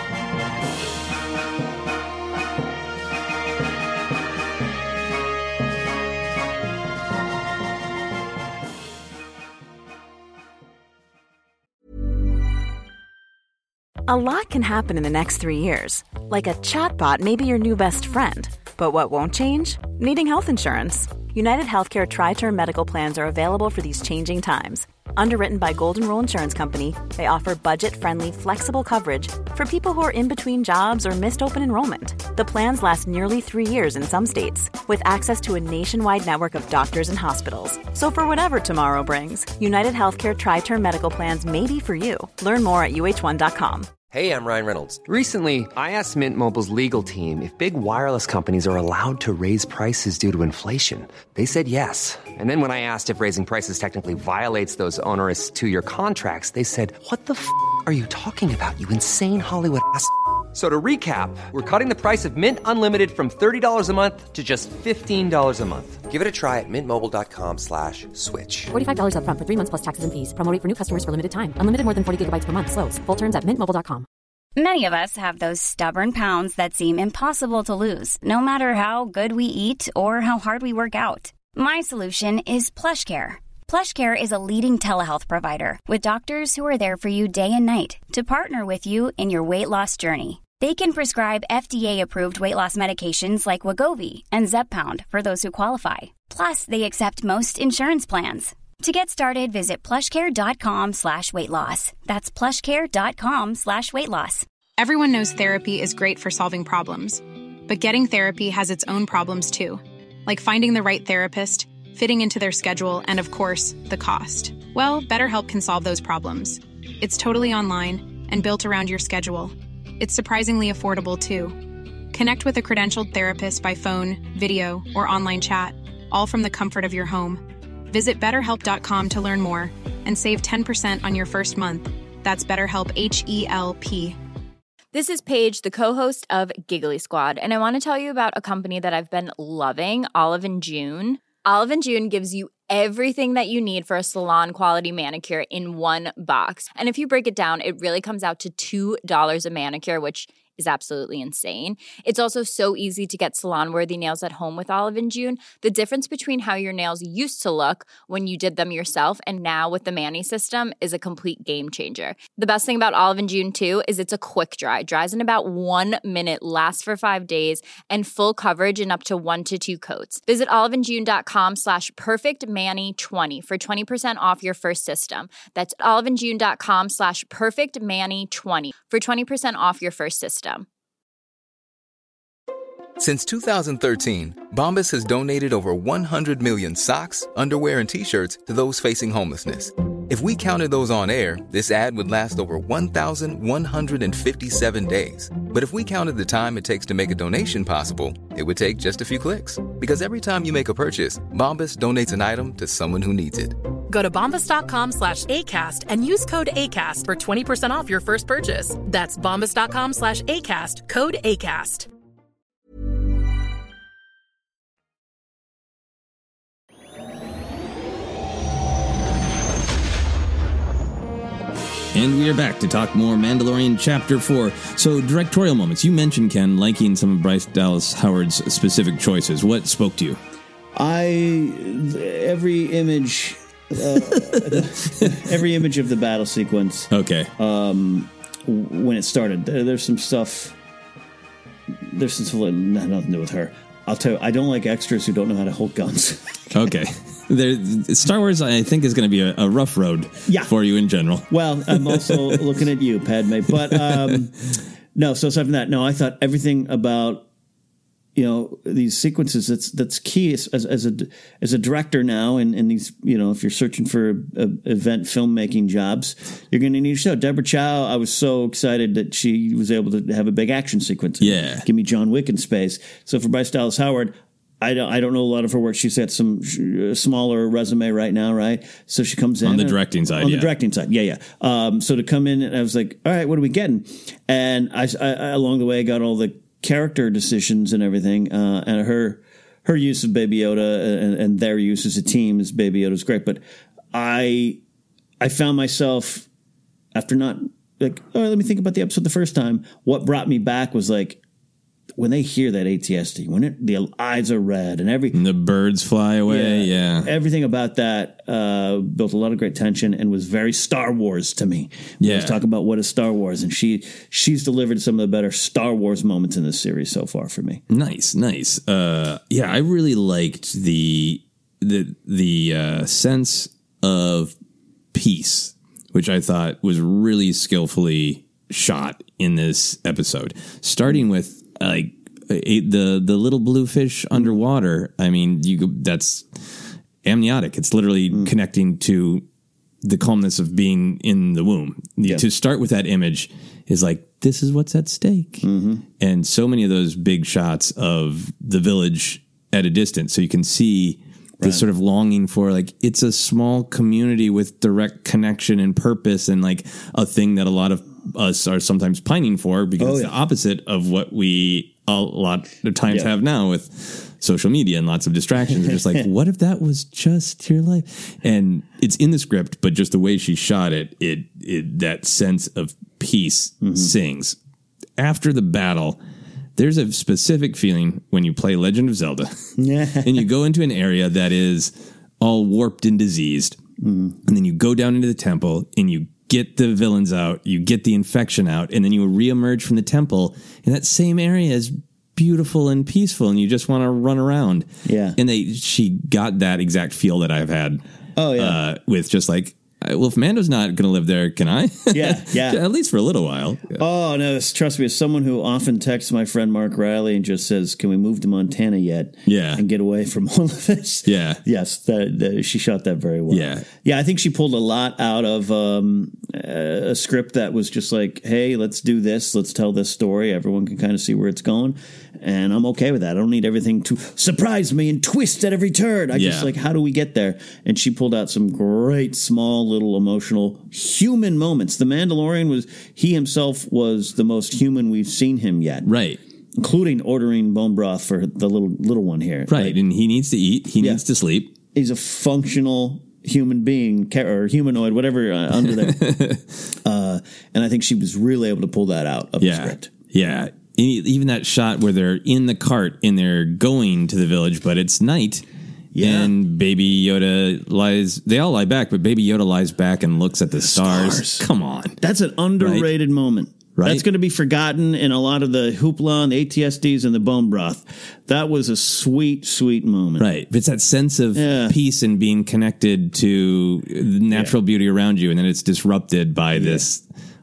A lot can happen in the next three years. Like a chatbot may be your new best friend. But what won't change? Needing health insurance. United Healthcare Tri-Term Medical Plans are available for these changing times. Underwritten by Golden Rule Insurance Company, they offer budget-friendly, flexible coverage for people who are in between jobs or missed open enrollment. The plans last nearly three years in some states, with access to a nationwide network of doctors and hospitals. So for whatever tomorrow brings, United Healthcare Tri-Term Medical Plans may be for you. Learn more at U H one dot com. Hey, I'm Ryan Reynolds. Recently, I asked Mint Mobile's legal team if big wireless companies are allowed to raise prices due to inflation. They said yes. And then when I asked if raising prices technically violates those onerous two-year contracts, they said, what the f*** are you talking about, you insane Hollywood ass f- So to recap, we're cutting the price of Mint Unlimited from thirty dollars a month to just fifteen dollars a month. Give it a try at mintmobile.com slash switch. forty-five dollars up front for three months plus taxes and fees. Promo rate for new customers for limited time. Unlimited more than forty gigabytes per month. Slows full terms at mint mobile dot com. Many of us have those stubborn pounds that seem impossible to lose, no matter how good we eat or how hard we work out. My solution is PlushCare. PlushCare is a leading telehealth provider with doctors who are there for you day and night to partner with you in your weight loss journey. They can prescribe F D A-approved weight loss medications like Wegovy and Zepbound for those who qualify. Plus, they accept most insurance plans. To get started, visit plushcare.com slash weight loss. That's plushcare.com slash weight loss. Everyone knows therapy is great for solving problems, but getting therapy has its own problems too, like finding the right therapist, fitting into their schedule, and of course, the cost. Well, BetterHelp can solve those problems. It's totally online and built around your schedule. It's surprisingly affordable too. Connect with a credentialed therapist by phone, video, or online chat, all from the comfort of your home. Visit better help dot com to learn more and save ten percent on your first month. That's BetterHelp, H E L P. This is Paige, the co-host of Giggly Squad, and I want to tell you about a company that I've been loving, Olive and June. Olive and June gives you everything that you need for a salon-quality manicure in one box. And if you break it down, it really comes out to two dollars a manicure, which is absolutely insane. It's also so easy to get salon-worthy nails at home with Olive and June. The difference between how your nails used to look when you did them yourself and now with the Mani system is a complete game changer. The best thing about Olive and June, too, is it's a quick dry. Dries in about one minute, lasts for five days, and full coverage in up to one to two coats. Visit oliveandjune.com slash perfectmani20 for twenty percent off your first system. That's oliveandjune.com slash perfectmani20 for twenty percent off your first system. Since two thousand thirteen, Bombas has donated over one hundred million socks, underwear, and T-shirts to those facing homelessness. If we counted those on air, this ad would last over one thousand one hundred fifty-seven days. But if we counted the time it takes to make a donation possible, it would take just a few clicks. Because every time you make a purchase, Bombas donates an item to someone who needs it. Go to bombas.com slash ACAST and use code ACAST for twenty percent off your first purchase. That's bombas.com slash ACAST, code ACAST. And we are back to talk more Mandalorian Chapter four. So, directorial moments. You mentioned, Ken, liking some of Bryce Dallas Howard's specific choices. What spoke to you? I, every image, uh, every image of the battle sequence. Okay. Um, when it started, there, there's some stuff, there's some stuff that had nothing to do with her. I'll tell you, I don't like extras who don't know how to hold guns. Okay. There, Star Wars, I think, is going to be a, a rough road yeah. for you in general. Well, I'm also looking at you, Padme. But um, no, so aside from that, no, I thought everything about, you know, these sequences, that's that's key as, as a as a director now. And, and these, you know, if you're searching for a, event filmmaking jobs, you're going to need to show. Deborah Chow, I was so excited that she was able to have a big action sequence. Yeah. Give me John Wick in space. So for Bryce Dallas Howard, I don't, I don't know a lot of her work. She's got some sh- smaller resume right now, right? So she comes in. On the directing side, On yeah. the directing side, yeah, yeah. Um, so to come in, and I was like, all right, what are we getting? And I, I, I along the way, I got all the character decisions and everything. Uh, and her her use of Baby Yoda and, and their use as a team as Baby Yoda is great. But I I found myself, after not, like, oh, let me think about the episode the first time. What brought me back was like, when they hear that A T S T, when it, the eyes are red and every and the birds fly away, yeah, yeah. everything about that uh, built a lot of great tension and was very Star Wars to me. We yeah, was talking about what is Star Wars, and she she's delivered some of the better Star Wars moments in this series so far for me. Nice, nice. Uh, yeah, I really liked the the the uh, sense of peace, which I thought was really skillfully shot in this episode, starting with. Like the the little blue fish underwater. I mean, you that's amniotic. It's literally mm. connecting to the calmness of being in the womb. Yeah. To start with that image is like, this is what's at stake. Mm-hmm. And so many of those big shots of the village at a distance, so you can see the right. sort of longing for, like, it's a small community with direct connection and purpose, and like a thing that a lot of us are sometimes pining for, because oh, it's yeah. the opposite of what we a lot of times yeah. have now with social media and lots of distractions. Just like, what if that was just your life? And it's in the script, but just the way she shot it, it, it that sense of peace mm-hmm. sings. After the battle, there's a specific feeling when you play Legend of Zelda and you go into an area that is all warped and diseased, mm-hmm. and then you go down into the temple and you get the villains out, you get the infection out, and then you reemerge from the temple, and that same area is beautiful and peaceful, and you just want to run around. Yeah. And they she got that exact feel that I've had. Oh yeah. Uh, with just like, well, if Mando's not going to live there, can I? Yeah, yeah. At least for a little while. Yeah. Oh, no, trust me, as someone who often texts my friend Mark Riley and just says, can we move to Montana yet? Yeah. And get away from all of this? Yeah. Yes, that, that, she shot that very well. Yeah. Yeah, I think she pulled a lot out of um, a script that was just like, hey, let's do this. Let's tell this story. Everyone can kind of see where it's going. And I'm okay with that. I don't need everything to surprise me and twist at every turn. I yeah. just like, how do we get there? And she pulled out some great, small, little emotional human moments. The Mandalorian was, he himself was the most human we've seen him yet. Right. Including ordering bone broth for the little little one here. Right. Like, and he needs to eat. He yeah. needs to sleep. He's a functional human being or humanoid, whatever, uh, under there. uh, and I think she was really able to pull that out of yeah. the script. Yeah. Even that shot where they're in the cart and they're going to the village, but it's night. Yeah. And Baby Yoda lies, they all lie back, but Baby Yoda lies back and looks at the, the stars. stars. Come on. That's an underrated right? moment. Right? That's going to be forgotten in a lot of the hoopla and the A T S Ds and the bone broth. That was a sweet, sweet moment. Right. It's that sense of yeah. peace and being connected to the natural yeah. beauty around you, and then it's disrupted by yeah. this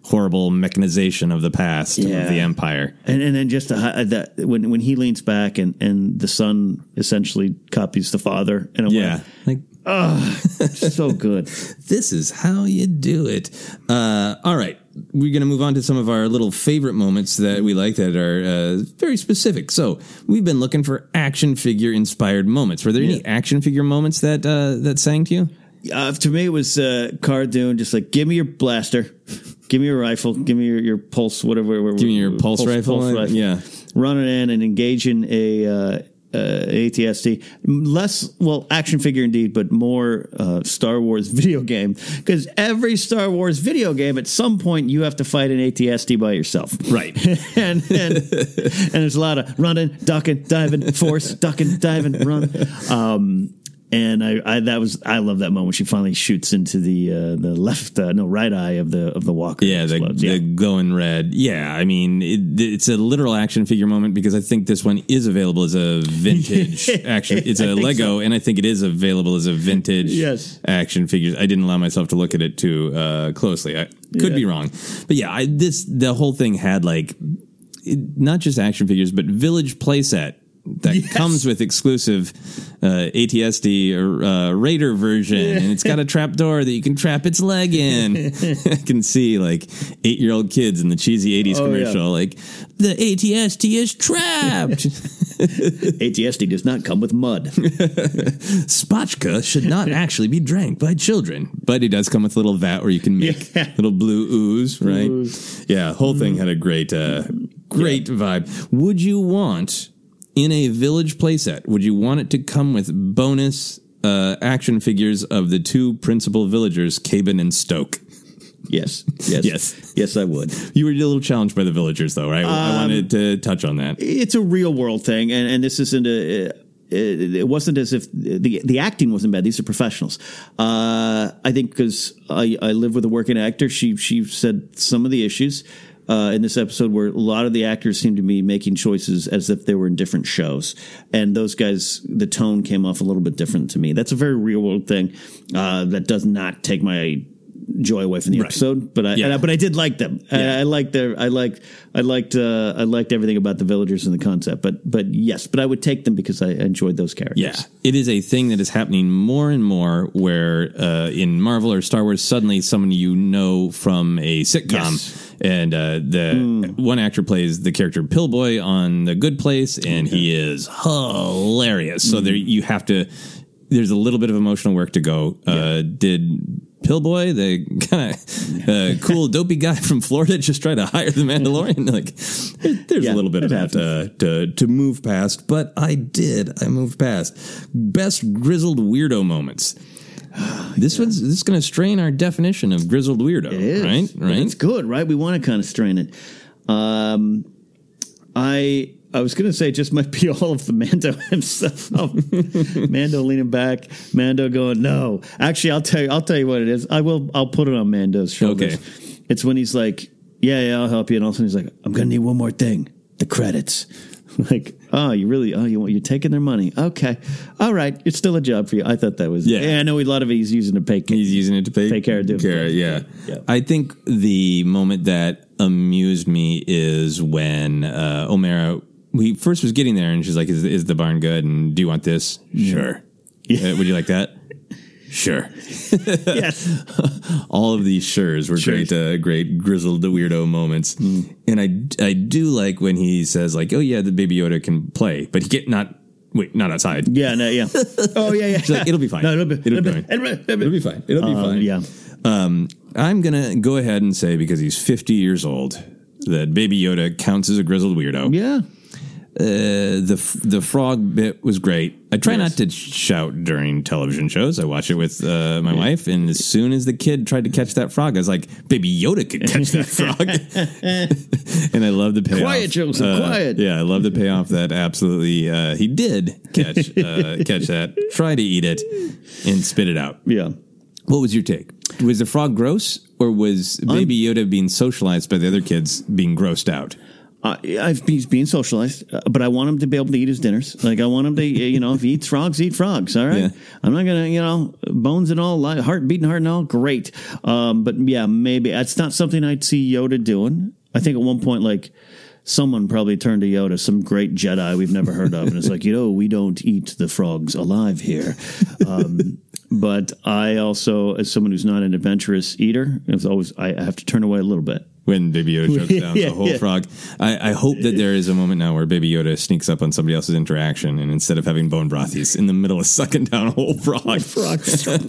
horrible mechanization of the past Yeah. of the Empire. And and then just to, hi- that when when he leans back and, and the son essentially copies the father in a Yeah, way. like Oh, so good. this is how you do it. Uh, all right. We're going to move on to some of our little favorite moments that we like that are uh, very specific. So we've been looking for action figure inspired moments. Were there Yeah. any action figure moments that uh, that sang to you? Uh, to me, it was uh, Cara Dune, just like, give me your blaster, give me your rifle, give me your, your pulse, whatever. Give me your pulse, rifle? pulse rifle. Yeah. Run it in and engage in a uh, uh, A T S T. Less, well, action figure indeed, but more uh, Star Wars video game. Because every Star Wars video game, at some point, you have to fight an A T S T by yourself. Right. and, and and there's a lot of running, ducking, diving, force, ducking, diving, run. Um, and I, I that was I love that moment. She finally shoots into the uh, the left uh, no right eye of the of the walker. Yeah, the, Explodes. the yeah. glowing red. Yeah, I mean, it, it's a literal action figure moment because I think this one is available as a vintage action. It's I a think Lego, so. and I think it is available as a vintage Yes. action figure. I didn't allow myself to look at it too uh, closely. I could Yeah. be wrong, but yeah, I, this the whole thing had like it, not just action figures, but village playset. That Yes. comes with exclusive uh, A T S D or uh, Raider version, and it's got a trap door that you can trap its leg in. I can see like eight year old kids in the cheesy eighties Oh, commercial, yeah. like the A T S T is trapped. A T S T does not come with mud. Spotchka should not actually be drank by children, but it does come with a little vat where you can make Yeah. little blue ooze, right? Ooze. Yeah, whole thing had a great, uh, great vibe. Would you want in a village playset? Would you want it to come with bonus uh, action figures of the two principal villagers, Cabin and Stoke? Yes, yes, Yes. yes. I would. You were a little challenged by the villagers, though, right? I wanted to touch on that. It's a real world thing, and, and this isn't a. It, it wasn't as if the the acting wasn't bad. These are professionals. Uh, I think because I, I live with a working actor, she she said some of the issues uh, in this episode where a lot of the actors seem to be making choices as if they were in different shows, and those guys, the tone came off a little bit different to me. That's a very real world thing uh, that does not take my joy away from the Right. episode, but I, Yeah. and I but I did like them. Yeah. I, I liked their I liked I liked uh, I liked everything about the villagers and the concept. But but yes, but I would take them because I enjoyed those characters. Yeah, it is a thing that is happening more and more where uh, in Marvel or Star Wars, suddenly someone you know from a sitcom. Yes. And uh, the one actor plays the character Pillboy on The Good Place, and he is hilarious. So there you have to. There's a little bit of emotional work to go. Uh, did Pillboy, the kind of uh, cool, dopey guy from Florida, just try to hire the Mandalorian? Like, there's Yeah, a little bit of it that to, to to move past, but I did. I moved past. Best grizzled weirdo moments. This one's this is going to strain our definition of grizzled weirdo, It is. right? But Right. It's good, right? We want to kind of strain it. Um, I I was going to say it just might be all of the Mando himself. Mando leaning back, Mando going, no. Actually, I'll tell you. I'll tell you what it is. I will. I'll put it on Mando's shoulders. Okay. It's when he's like, yeah, yeah, I'll help you, and all of a sudden he's like, I'm going to need one more thing: the credits. Like, oh, you really? Oh, you you're taking their money? Okay, all right. It's still a job for you. I thought that was. Yeah. yeah I know a lot of it he's using to pay. He's using it to pay, Pay Cara Dune. Cara, yeah. Yeah. I think the moment that amused me is when uh, Omera, we first was getting there and she's like, is, is the barn good? And do you want this? Sure. Yeah. Uh, would you like that? Sure. Yes. All of these sures were Sures. great, uh, great grizzled weirdo moments. Mm. And I, I do like when he says like, oh yeah, the Baby Yoda can play, but he get not, wait, not outside. Yeah, no, yeah. Oh, yeah, yeah. She's like, it'll be fine. No, it'll be, It'll be fine. It'll be, It'll be fine. It'll be Um, fine. yeah. Um, I'm going to go ahead and say, because he's fifty years old, that Baby Yoda counts as a grizzled weirdo. Yeah. Uh, the the frog bit was great. I try Yes. not to shout during television shows. I watch it with uh, my wife, and as soon as the kid tried to catch that frog, I was like, "Baby Yoda could catch that frog." And I love the payoff. Quiet, Joseph, Uh, quiet. Yeah, I love the payoff that absolutely uh, he did catch uh, catch that. Try to eat it and spit it out. Yeah. What was your take? Was the frog gross, or was Baby Yoda being socialized by the other kids being grossed out? Uh, I've, he's being socialized, uh, but I want him to be able to eat his dinners. Like I want him to, you know, if he eats frogs, eat frogs. All right, yeah. I'm not gonna, you know, bones and all, heart beating heart and all, great. Um, but yeah, maybe it's not something I'd see Yoda doing. I think at one point, like someone probably turned to Yoda, some great Jedi we've never heard of, and it's like, you know, we don't eat the frogs alive here. Um, but I also, as someone who's not an adventurous eater, it's always I have to turn away a little bit. When Baby Yoda chokes down yeah, the whole yeah. frog. I, I hope that there is a moment now where Baby Yoda sneaks up on somebody else's interaction, and instead of having bone broth, he's in the middle of sucking down a whole frog. frog.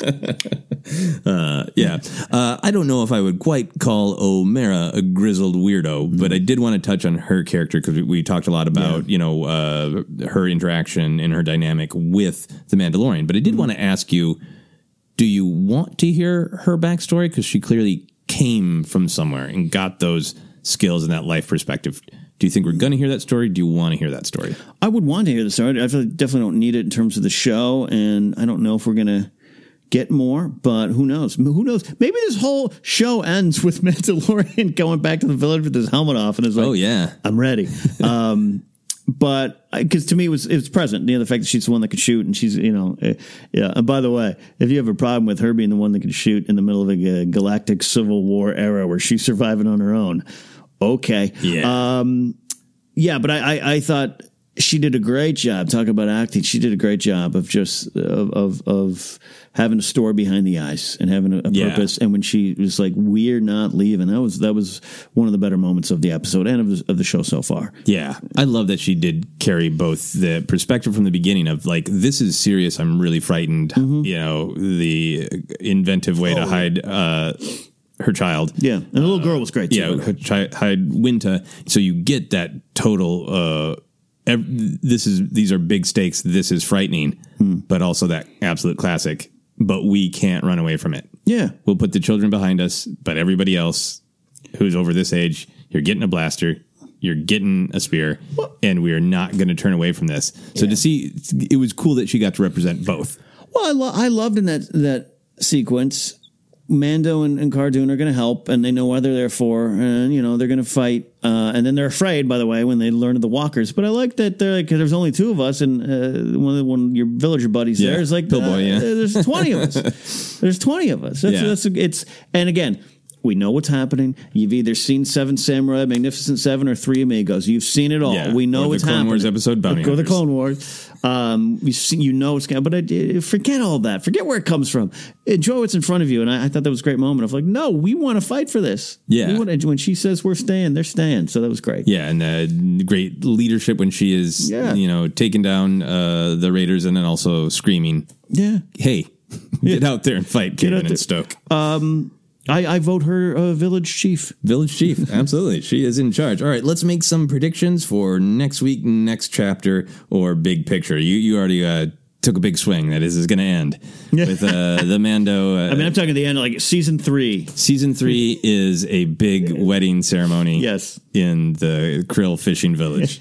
uh, yeah. Uh, I don't know if I would quite call O'Mara a grizzled weirdo, mm-hmm. but I did want to touch on her character because we, we talked a lot about, yeah. you know, uh, her interaction and her dynamic with the Mandalorian. But I did mm-hmm. want to ask you, do you want to hear her backstory? Because she clearly came from somewhere and got those skills and that life perspective. Do you think we're going to hear that story? Do you want to hear that story? I would want to hear the story. I definitely don't need it in terms of the show, and I don't know if we're going to get more, but who knows? Who knows? Maybe this whole show ends with Mandalorian going back to the village with his helmet off and is like, oh, yeah, I'm ready. Um, but because to me, it was, it was present. You know, the fact that she's the one that could shoot and she's, you know, uh, yeah. And by the way, if you have a problem with her being the one that can shoot in the middle of a uh, galactic civil war era where she's surviving on her own, okay. Yeah. Um, yeah, but I, I, I thought she did a great job. Talking about acting, she did a great job of just of of, of having a story behind the eyes and having a, a yeah. purpose. And when she was like, "We're not leaving," that was that was one of the better moments of the episode and of the, of the show so far. Yeah, I love that she did carry both the perspective from the beginning of like, this is serious. I'm really frightened. Mm-hmm. You know, the inventive way oh. to hide. Uh, her child. Yeah. And the little girl was great too. Yeah. Her chi- hide Winta. So you get that total, uh, ev- this is, these are big stakes. This is frightening, hmm. but also that absolute classic, but we can't run away from it. Yeah. We'll put the children behind us, but everybody else who's over this age, you're getting a blaster, you're getting a spear, what? And we're not going to turn away from this. So yeah. to see, it was cool that she got to represent both. Well, I, lo- I loved in that, that sequence, Mando and, and Cardoon are going to help, and they know why they're there for, and, you know, they're going to fight. Uh, and then they're afraid, by the way, when they learn of the walkers. But I like that they're like, there's only two of us, and uh, one of the, one of your villager buddies yeah. there is like, Pillboy, uh, yeah. there's twenty of us. There's twenty of us. That's, yeah. that's, it's, and again, we know what's happening. You've either seen Seven Samurai, Magnificent Seven, or Three Amigos. You've seen it all. Yeah. We know or what's the Clone happening. Wars episode, Bounty Go Hunters. the Clone Wars. Um, you see, you know it's going. But I, forget all that. Forget where it comes from. Enjoy what's in front of you. And I, I thought that was a great moment of like, no, we want to fight for this. Yeah. We wanna, when she says we're staying, they're staying. So that was great. Yeah, and uh, great leadership when she is, yeah. you know, taking down uh, the Raiders and then also screaming, yeah, hey, get out there and fight, Kanan and Stoke. Um. I, I vote her uh, village chief. Village chief, absolutely. She is in charge. All right, let's make some predictions for next week, next chapter, or big picture. You you already uh, took a big swing. That is, is going to end with uh, the Mando. Uh, I mean, I'm talking the end of like season three. Season three is a big wedding ceremony. Yes. In the Krill fishing village.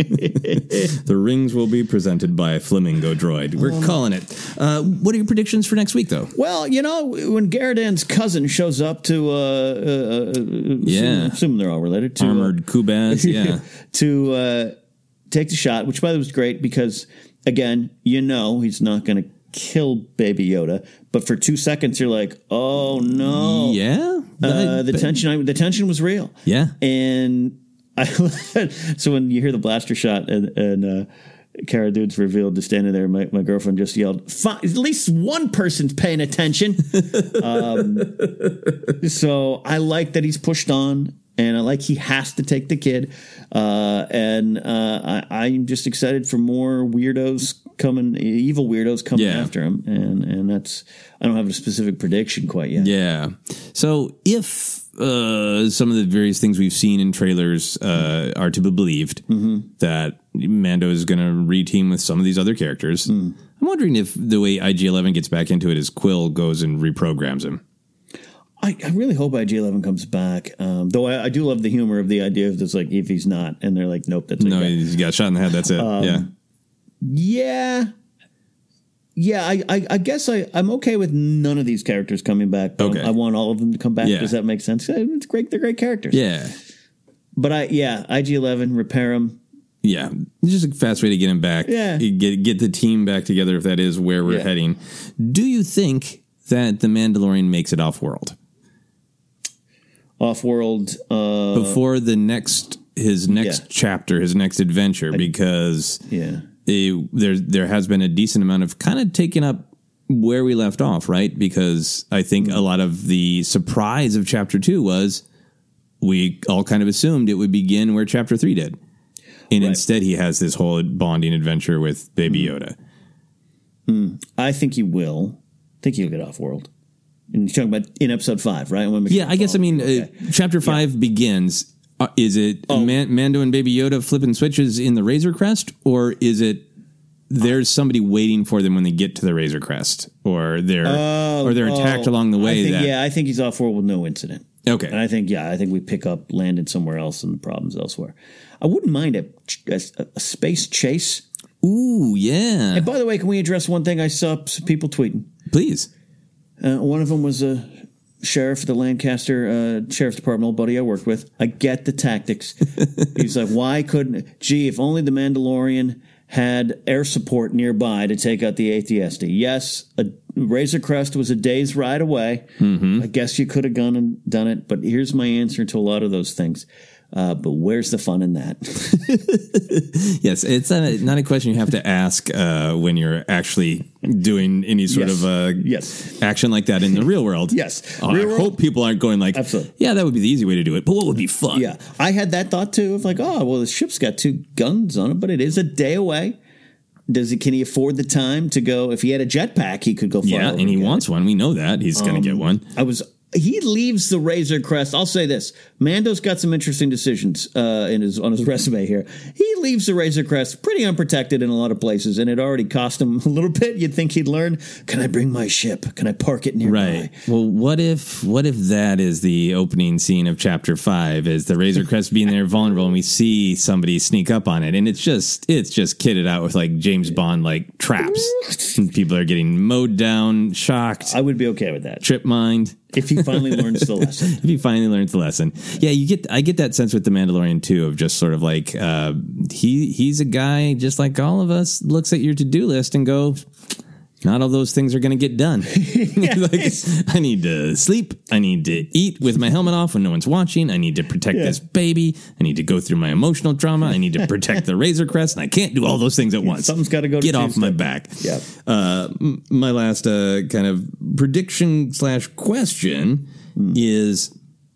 The rings will be presented by Flamingo Droid. We're oh. calling it. Uh, what are your predictions for next week, though? Well, you know, when Garadan's cousin shows up to, uh, uh, yeah, assume, assume they're all related to armored uh, Kubaz, yeah, to uh, take the shot, which by the way was great because again, you know, he's not going to kill Baby Yoda, but for two seconds you're like, oh no, yeah, uh, the tension, the tension was real, yeah, and I so when you hear the blaster shot and and uh, Cara Dude's revealed to standing there, my, my girlfriend just yelled, at least one person's paying attention. um, so I like that he's pushed on. And I like he has to take the kid. Uh, and uh, I, I'm just excited for more weirdos coming, evil weirdos coming yeah. after him. And and that's, I don't have a specific prediction quite yet. Yeah. So if uh, some of the various things we've seen in trailers uh, are to be believed, mm-hmm. that Mando is going to reteam with some of these other characters, mm. I'm wondering if the way I G eleven gets back into it is Quill goes and reprograms him. I, I really hope I G eleven comes back. Um, though I, I do love the humor of the idea of this, like, if he's not, and they're like, nope, that's no, okay. He's got shot in the head. That's it. Um, yeah. Yeah. Yeah, I, I, I guess I, I'm okay with none of these characters coming back. But okay. I want all of them to come back. Yeah. Does that make sense? It's great. They're great characters. Yeah. but I yeah, I G eleven, repair him. Yeah, it's just a fast way to get him back. Yeah. Get, get the team back together if that is where we're Yeah. heading. Do you think that the Mandalorian makes it off-world? Off-world. Uh, Before the next, his next Yeah. chapter, his next adventure, because yeah. it, there, there has been a decent amount of kind of taking up where we left off, right? Because I think Mm-hmm. a lot of the surprise of chapter two was we all kind of assumed it would begin where chapter three did. And Right. instead, he has this whole bonding adventure with Baby Yoda. Mm. I think he will. I think he'll get off-world. And you're talking about in episode five, right? I wanna make Yeah, sure I guess, I follow mean, you. uh, chapter five begins. Uh, is it Oh. Man- Mando and Baby Yoda flipping switches in the Razor Crest? Or is it there's somebody waiting for them when they get to the Razor Crest? Or they're, Oh, or they're attacked oh, along the way? I think, that, yeah, I think he's off-world with no incident. Okay. And I think, yeah, I think we pick up, landed somewhere else, and the problem's elsewhere. I wouldn't mind a, a, a space chase. Ooh, yeah. And by the way, can we address one thing I saw some people tweeting? Please. Uh, one of them was a sheriff at the Lancaster uh, Sheriff's Department, old buddy I worked with. I get the tactics. He's like, why couldn't, gee, if only the Mandalorian had air support nearby to take out the A T S D. Yes, a Razor Crest was a day's ride away. Mm-hmm. I guess you could have gone and done it, but here's my answer to a lot of those things. Uh, but where's the fun in that? Yes, it's a, not a question you have to ask uh, when you're actually doing any sort Yes. of uh, yes. action like that in the real world. Yes. Oh, Real I world? hope people aren't going like, Absolutely. yeah, that would be the easy way to do it, but what would be fun? Yeah, I had that thought too of like, oh, well, the ship's got two guns on it, but it is a day away. Does he? Can he afford the time to go? If he had a jetpack, he could go fly. Yeah, over and he get wants it. one. We know that. He's going to get Um, one. I was. He leaves the Razor Crest. I'll say this: Mando's got some interesting decisions uh, in his on his resume here. He leaves the Razor Crest pretty unprotected in a lot of places, and it already cost him a little bit. You'd think he'd learn. Can I bring my ship? Can I park it nearby? Right. Well, what if what if that is the opening scene of chapter five? Is the Razor Crest being there vulnerable, and we see somebody sneak up on it, and it's just it's just kitted out with like James Bond like traps, and people are getting mowed down, shocked. I would be okay with that. Trip mined. If he finally learns the lesson. If he finally learns the lesson. Yeah, you get I get that sense with the Mandalorian too, of just sort of like uh, he he's a guy just like all of us, looks at your to-do list and go, not all those things are going to get done. Like, I need to sleep. I need to eat with my helmet off when no one's watching. I need to protect Yeah. this baby. I need to go through my emotional trauma. I need to protect the Razor Crest, and I can't do all those things at once. Something's got to go to Get off Tuesday. my back. Yeah. Uh, m- my last uh, kind of prediction slash question is,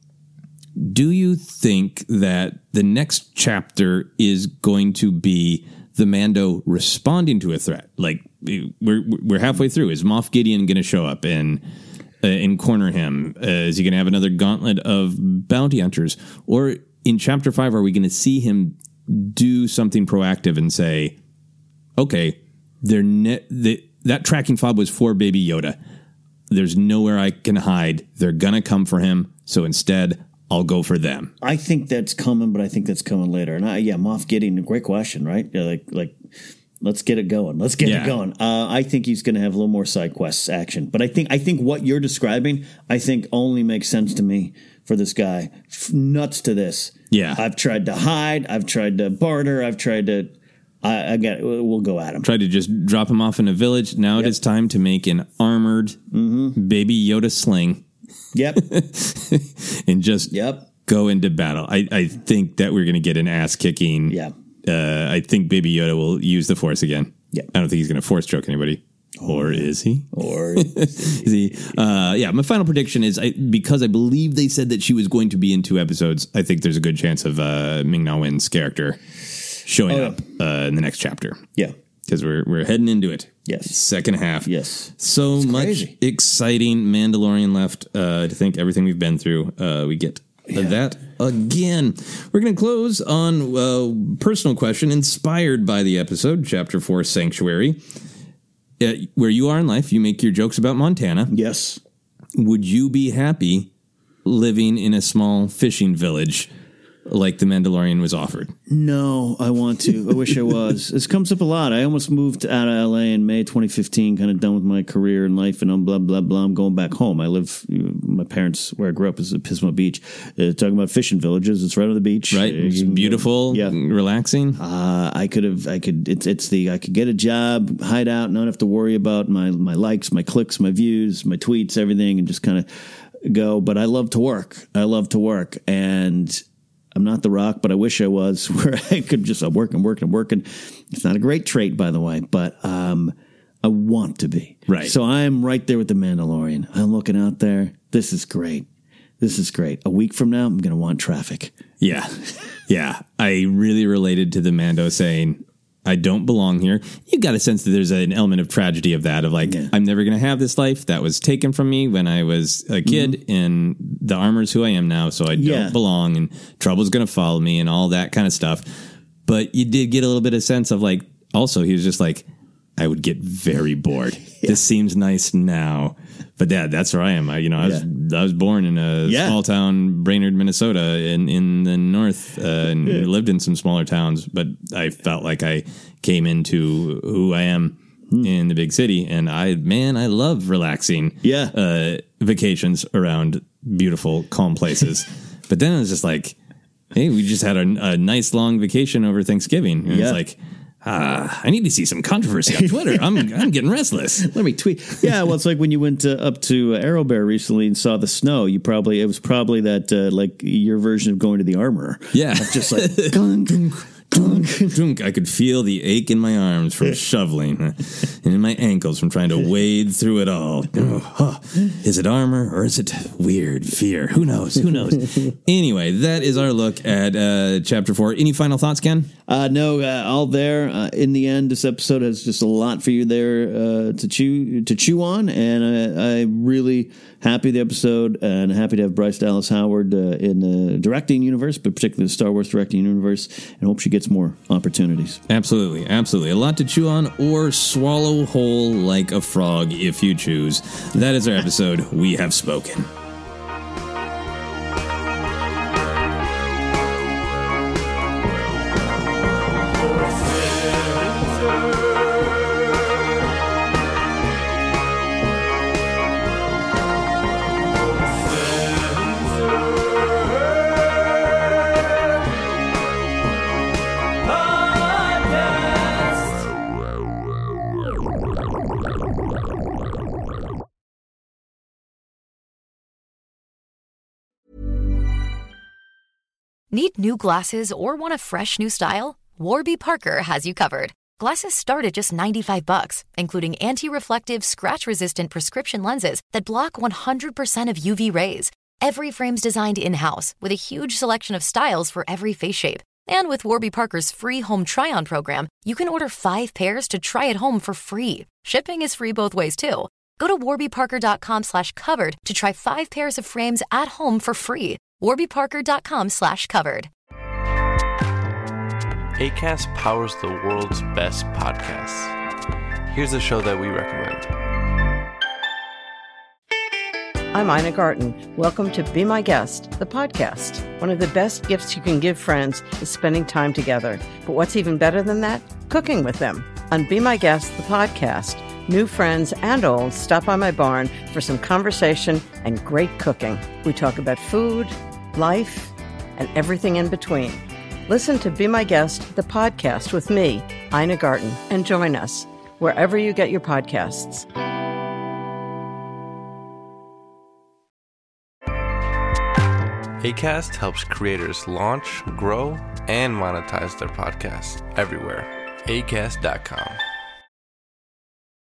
do you think that the next chapter is going to be the Mando responding to a threat? Like, we're we're halfway through. Is Moff Gideon going to show up and uh, and corner him? Uh, is he going to have another gauntlet of bounty hunters? Or in chapter five, are we going to see him do something proactive and say, okay, they're ne- the, that tracking fob was for Baby Yoda. There's nowhere I can hide. They're going to come for him. So instead, I'll go for them. I think that's coming, but I think that's coming later. And I, yeah, Moff Gideon, a great question, right? Yeah, like, like, let's get it going. Let's get Yeah. it going. Uh, I think he's going to have a little more side quests action. But I think, I think what you're describing, I think only makes sense to me for this guy. F- nuts to this. Yeah. I've tried to hide. I've tried to barter. I've tried to. I, I got. We'll go at him. Tried to just drop him off in a village. Now Yep. it is time to make an armored Mm-hmm. Baby Yoda sling. Yep. And just Yep. go into battle. I, I think that we're going to get an ass kicking. Yeah. Uh, I think Baby Yoda will use the Force again. Yeah. I don't think he's going to force choke anybody. Or is he? Or is he? Uh, yeah, my final prediction is I, because I believe they said that she was going to be in two episodes. I think there's a good chance of uh, Ming-Na Wen's character showing Oh, yeah. up uh, in the next chapter. Yeah. Because we're we're heading into it. Yes. Second half. Yes. So It's much crazy. exciting Mandalorian left uh, to think everything we've been through. Uh, we get that again. We're going to close on a personal question inspired by the episode, Chapter four, Sanctuary. Uh, where you are in life, you make your jokes about Montana. Yes. Would you be happy living in a small fishing village like The Mandalorian was offered? No, I want to. I wish I was. This comes up a lot. I almost moved out of L A in May twenty fifteen, kind of done with my career and life, and I'm blah, blah, blah. I'm going back home. I live, my parents, where I grew up is at Pismo Beach. Uh, talking about fishing villages. It's right on the beach. Right. It's beautiful, yeah. relaxing. Uh, I could have, I could, it's, it's the, I could get a job, hide out, not have to worry about my, my likes, my clicks, my views, my tweets, everything, and just kind of go. But I love to work. I love to work. And I'm not The Rock, but I wish I was, where I could just, I'm working, working, working. It's not a great trait, by the way, but um, I want to be. Right. So I'm right there with The Mandalorian. I'm looking out there. This is great. This is great. A week from now, I'm going to want traffic. Yeah. Yeah. I really related to the Mando saying, I don't belong here. You got a sense that there's an element of tragedy of that, of like, yeah. I'm never going to have this life that was taken from me when I was a kid, mm-hmm. and the armor's who I am now, so I yeah. don't belong, and trouble's going to follow me and all that kind of stuff. But you did get a little bit of sense of like, also, he was just like, I would get very bored. yeah. This seems nice now. But Dad, that's where I am. I, you know, I was yeah. I was born in a yeah. small town, Brainerd, Minnesota, in in the north, uh, and yeah. lived in some smaller towns. But I felt like I came into who I am mm. in the big city, and I, man, I love relaxing. Yeah, uh, vacations around beautiful, calm places. But then it was just like, hey, we just had a, a nice long vacation over Thanksgiving, and yeah. it's like, Ah, I need to see some controversy on Twitter. I'm I'm getting restless. Let me tweet. Yeah, well, it's like when you went uh, up to Arrow Bear recently and saw the snow. You probably it was probably that uh, like your version of going to the armorer. Yeah, just like gunk, gunk, gunk. I could feel the ache in my arms from shoveling, and in my ankles from trying to wade through it all. Oh, huh. Is it armor or is it weird fear? Who knows? Who knows? Anyway, that is our look at uh, chapter four. Any final thoughts, Ken? Uh, no, uh, all there. Uh, in the end, this episode has just a lot for you there uh, to chew to chew on, and I, I'm really happy with the episode, and happy to have Bryce Dallas Howard uh, in the directing universe, but particularly the Star Wars directing universe, and hope she gets more opportunities. Absolutely, absolutely. A lot to chew on or swallow whole like a frog if you choose. That is our episode. We have spoken. Need new glasses or want a fresh new style? Warby Parker has you covered. Glasses start at just ninety-five bucks, including anti-reflective, scratch-resistant prescription lenses that block one hundred percent of U V rays. Every frame's designed in-house with a huge selection of styles for every face shape. And with Warby Parker's free home try-on program, you can order five pairs to try at home for free. Shipping is free both ways, too. Go to warbyparker.com slash covered to try five pairs of frames at home for free. warbyparker.com slash covered. Acast powers the world's best podcasts. Here's a show that we recommend. I'm Ina Garten. Welcome to Be My Guest, the podcast. One of the best gifts you can give friends is spending time together. But what's even better than that? Cooking with them. On Be My Guest, the podcast, new friends and old stop by my barn for some conversation and great cooking. We talk about food, life, and everything in between. Listen to Be My Guest, the podcast with me, Ina Garten, and join us wherever you get your podcasts. Acast helps creators launch, grow, and monetize their podcasts everywhere. acast dot com.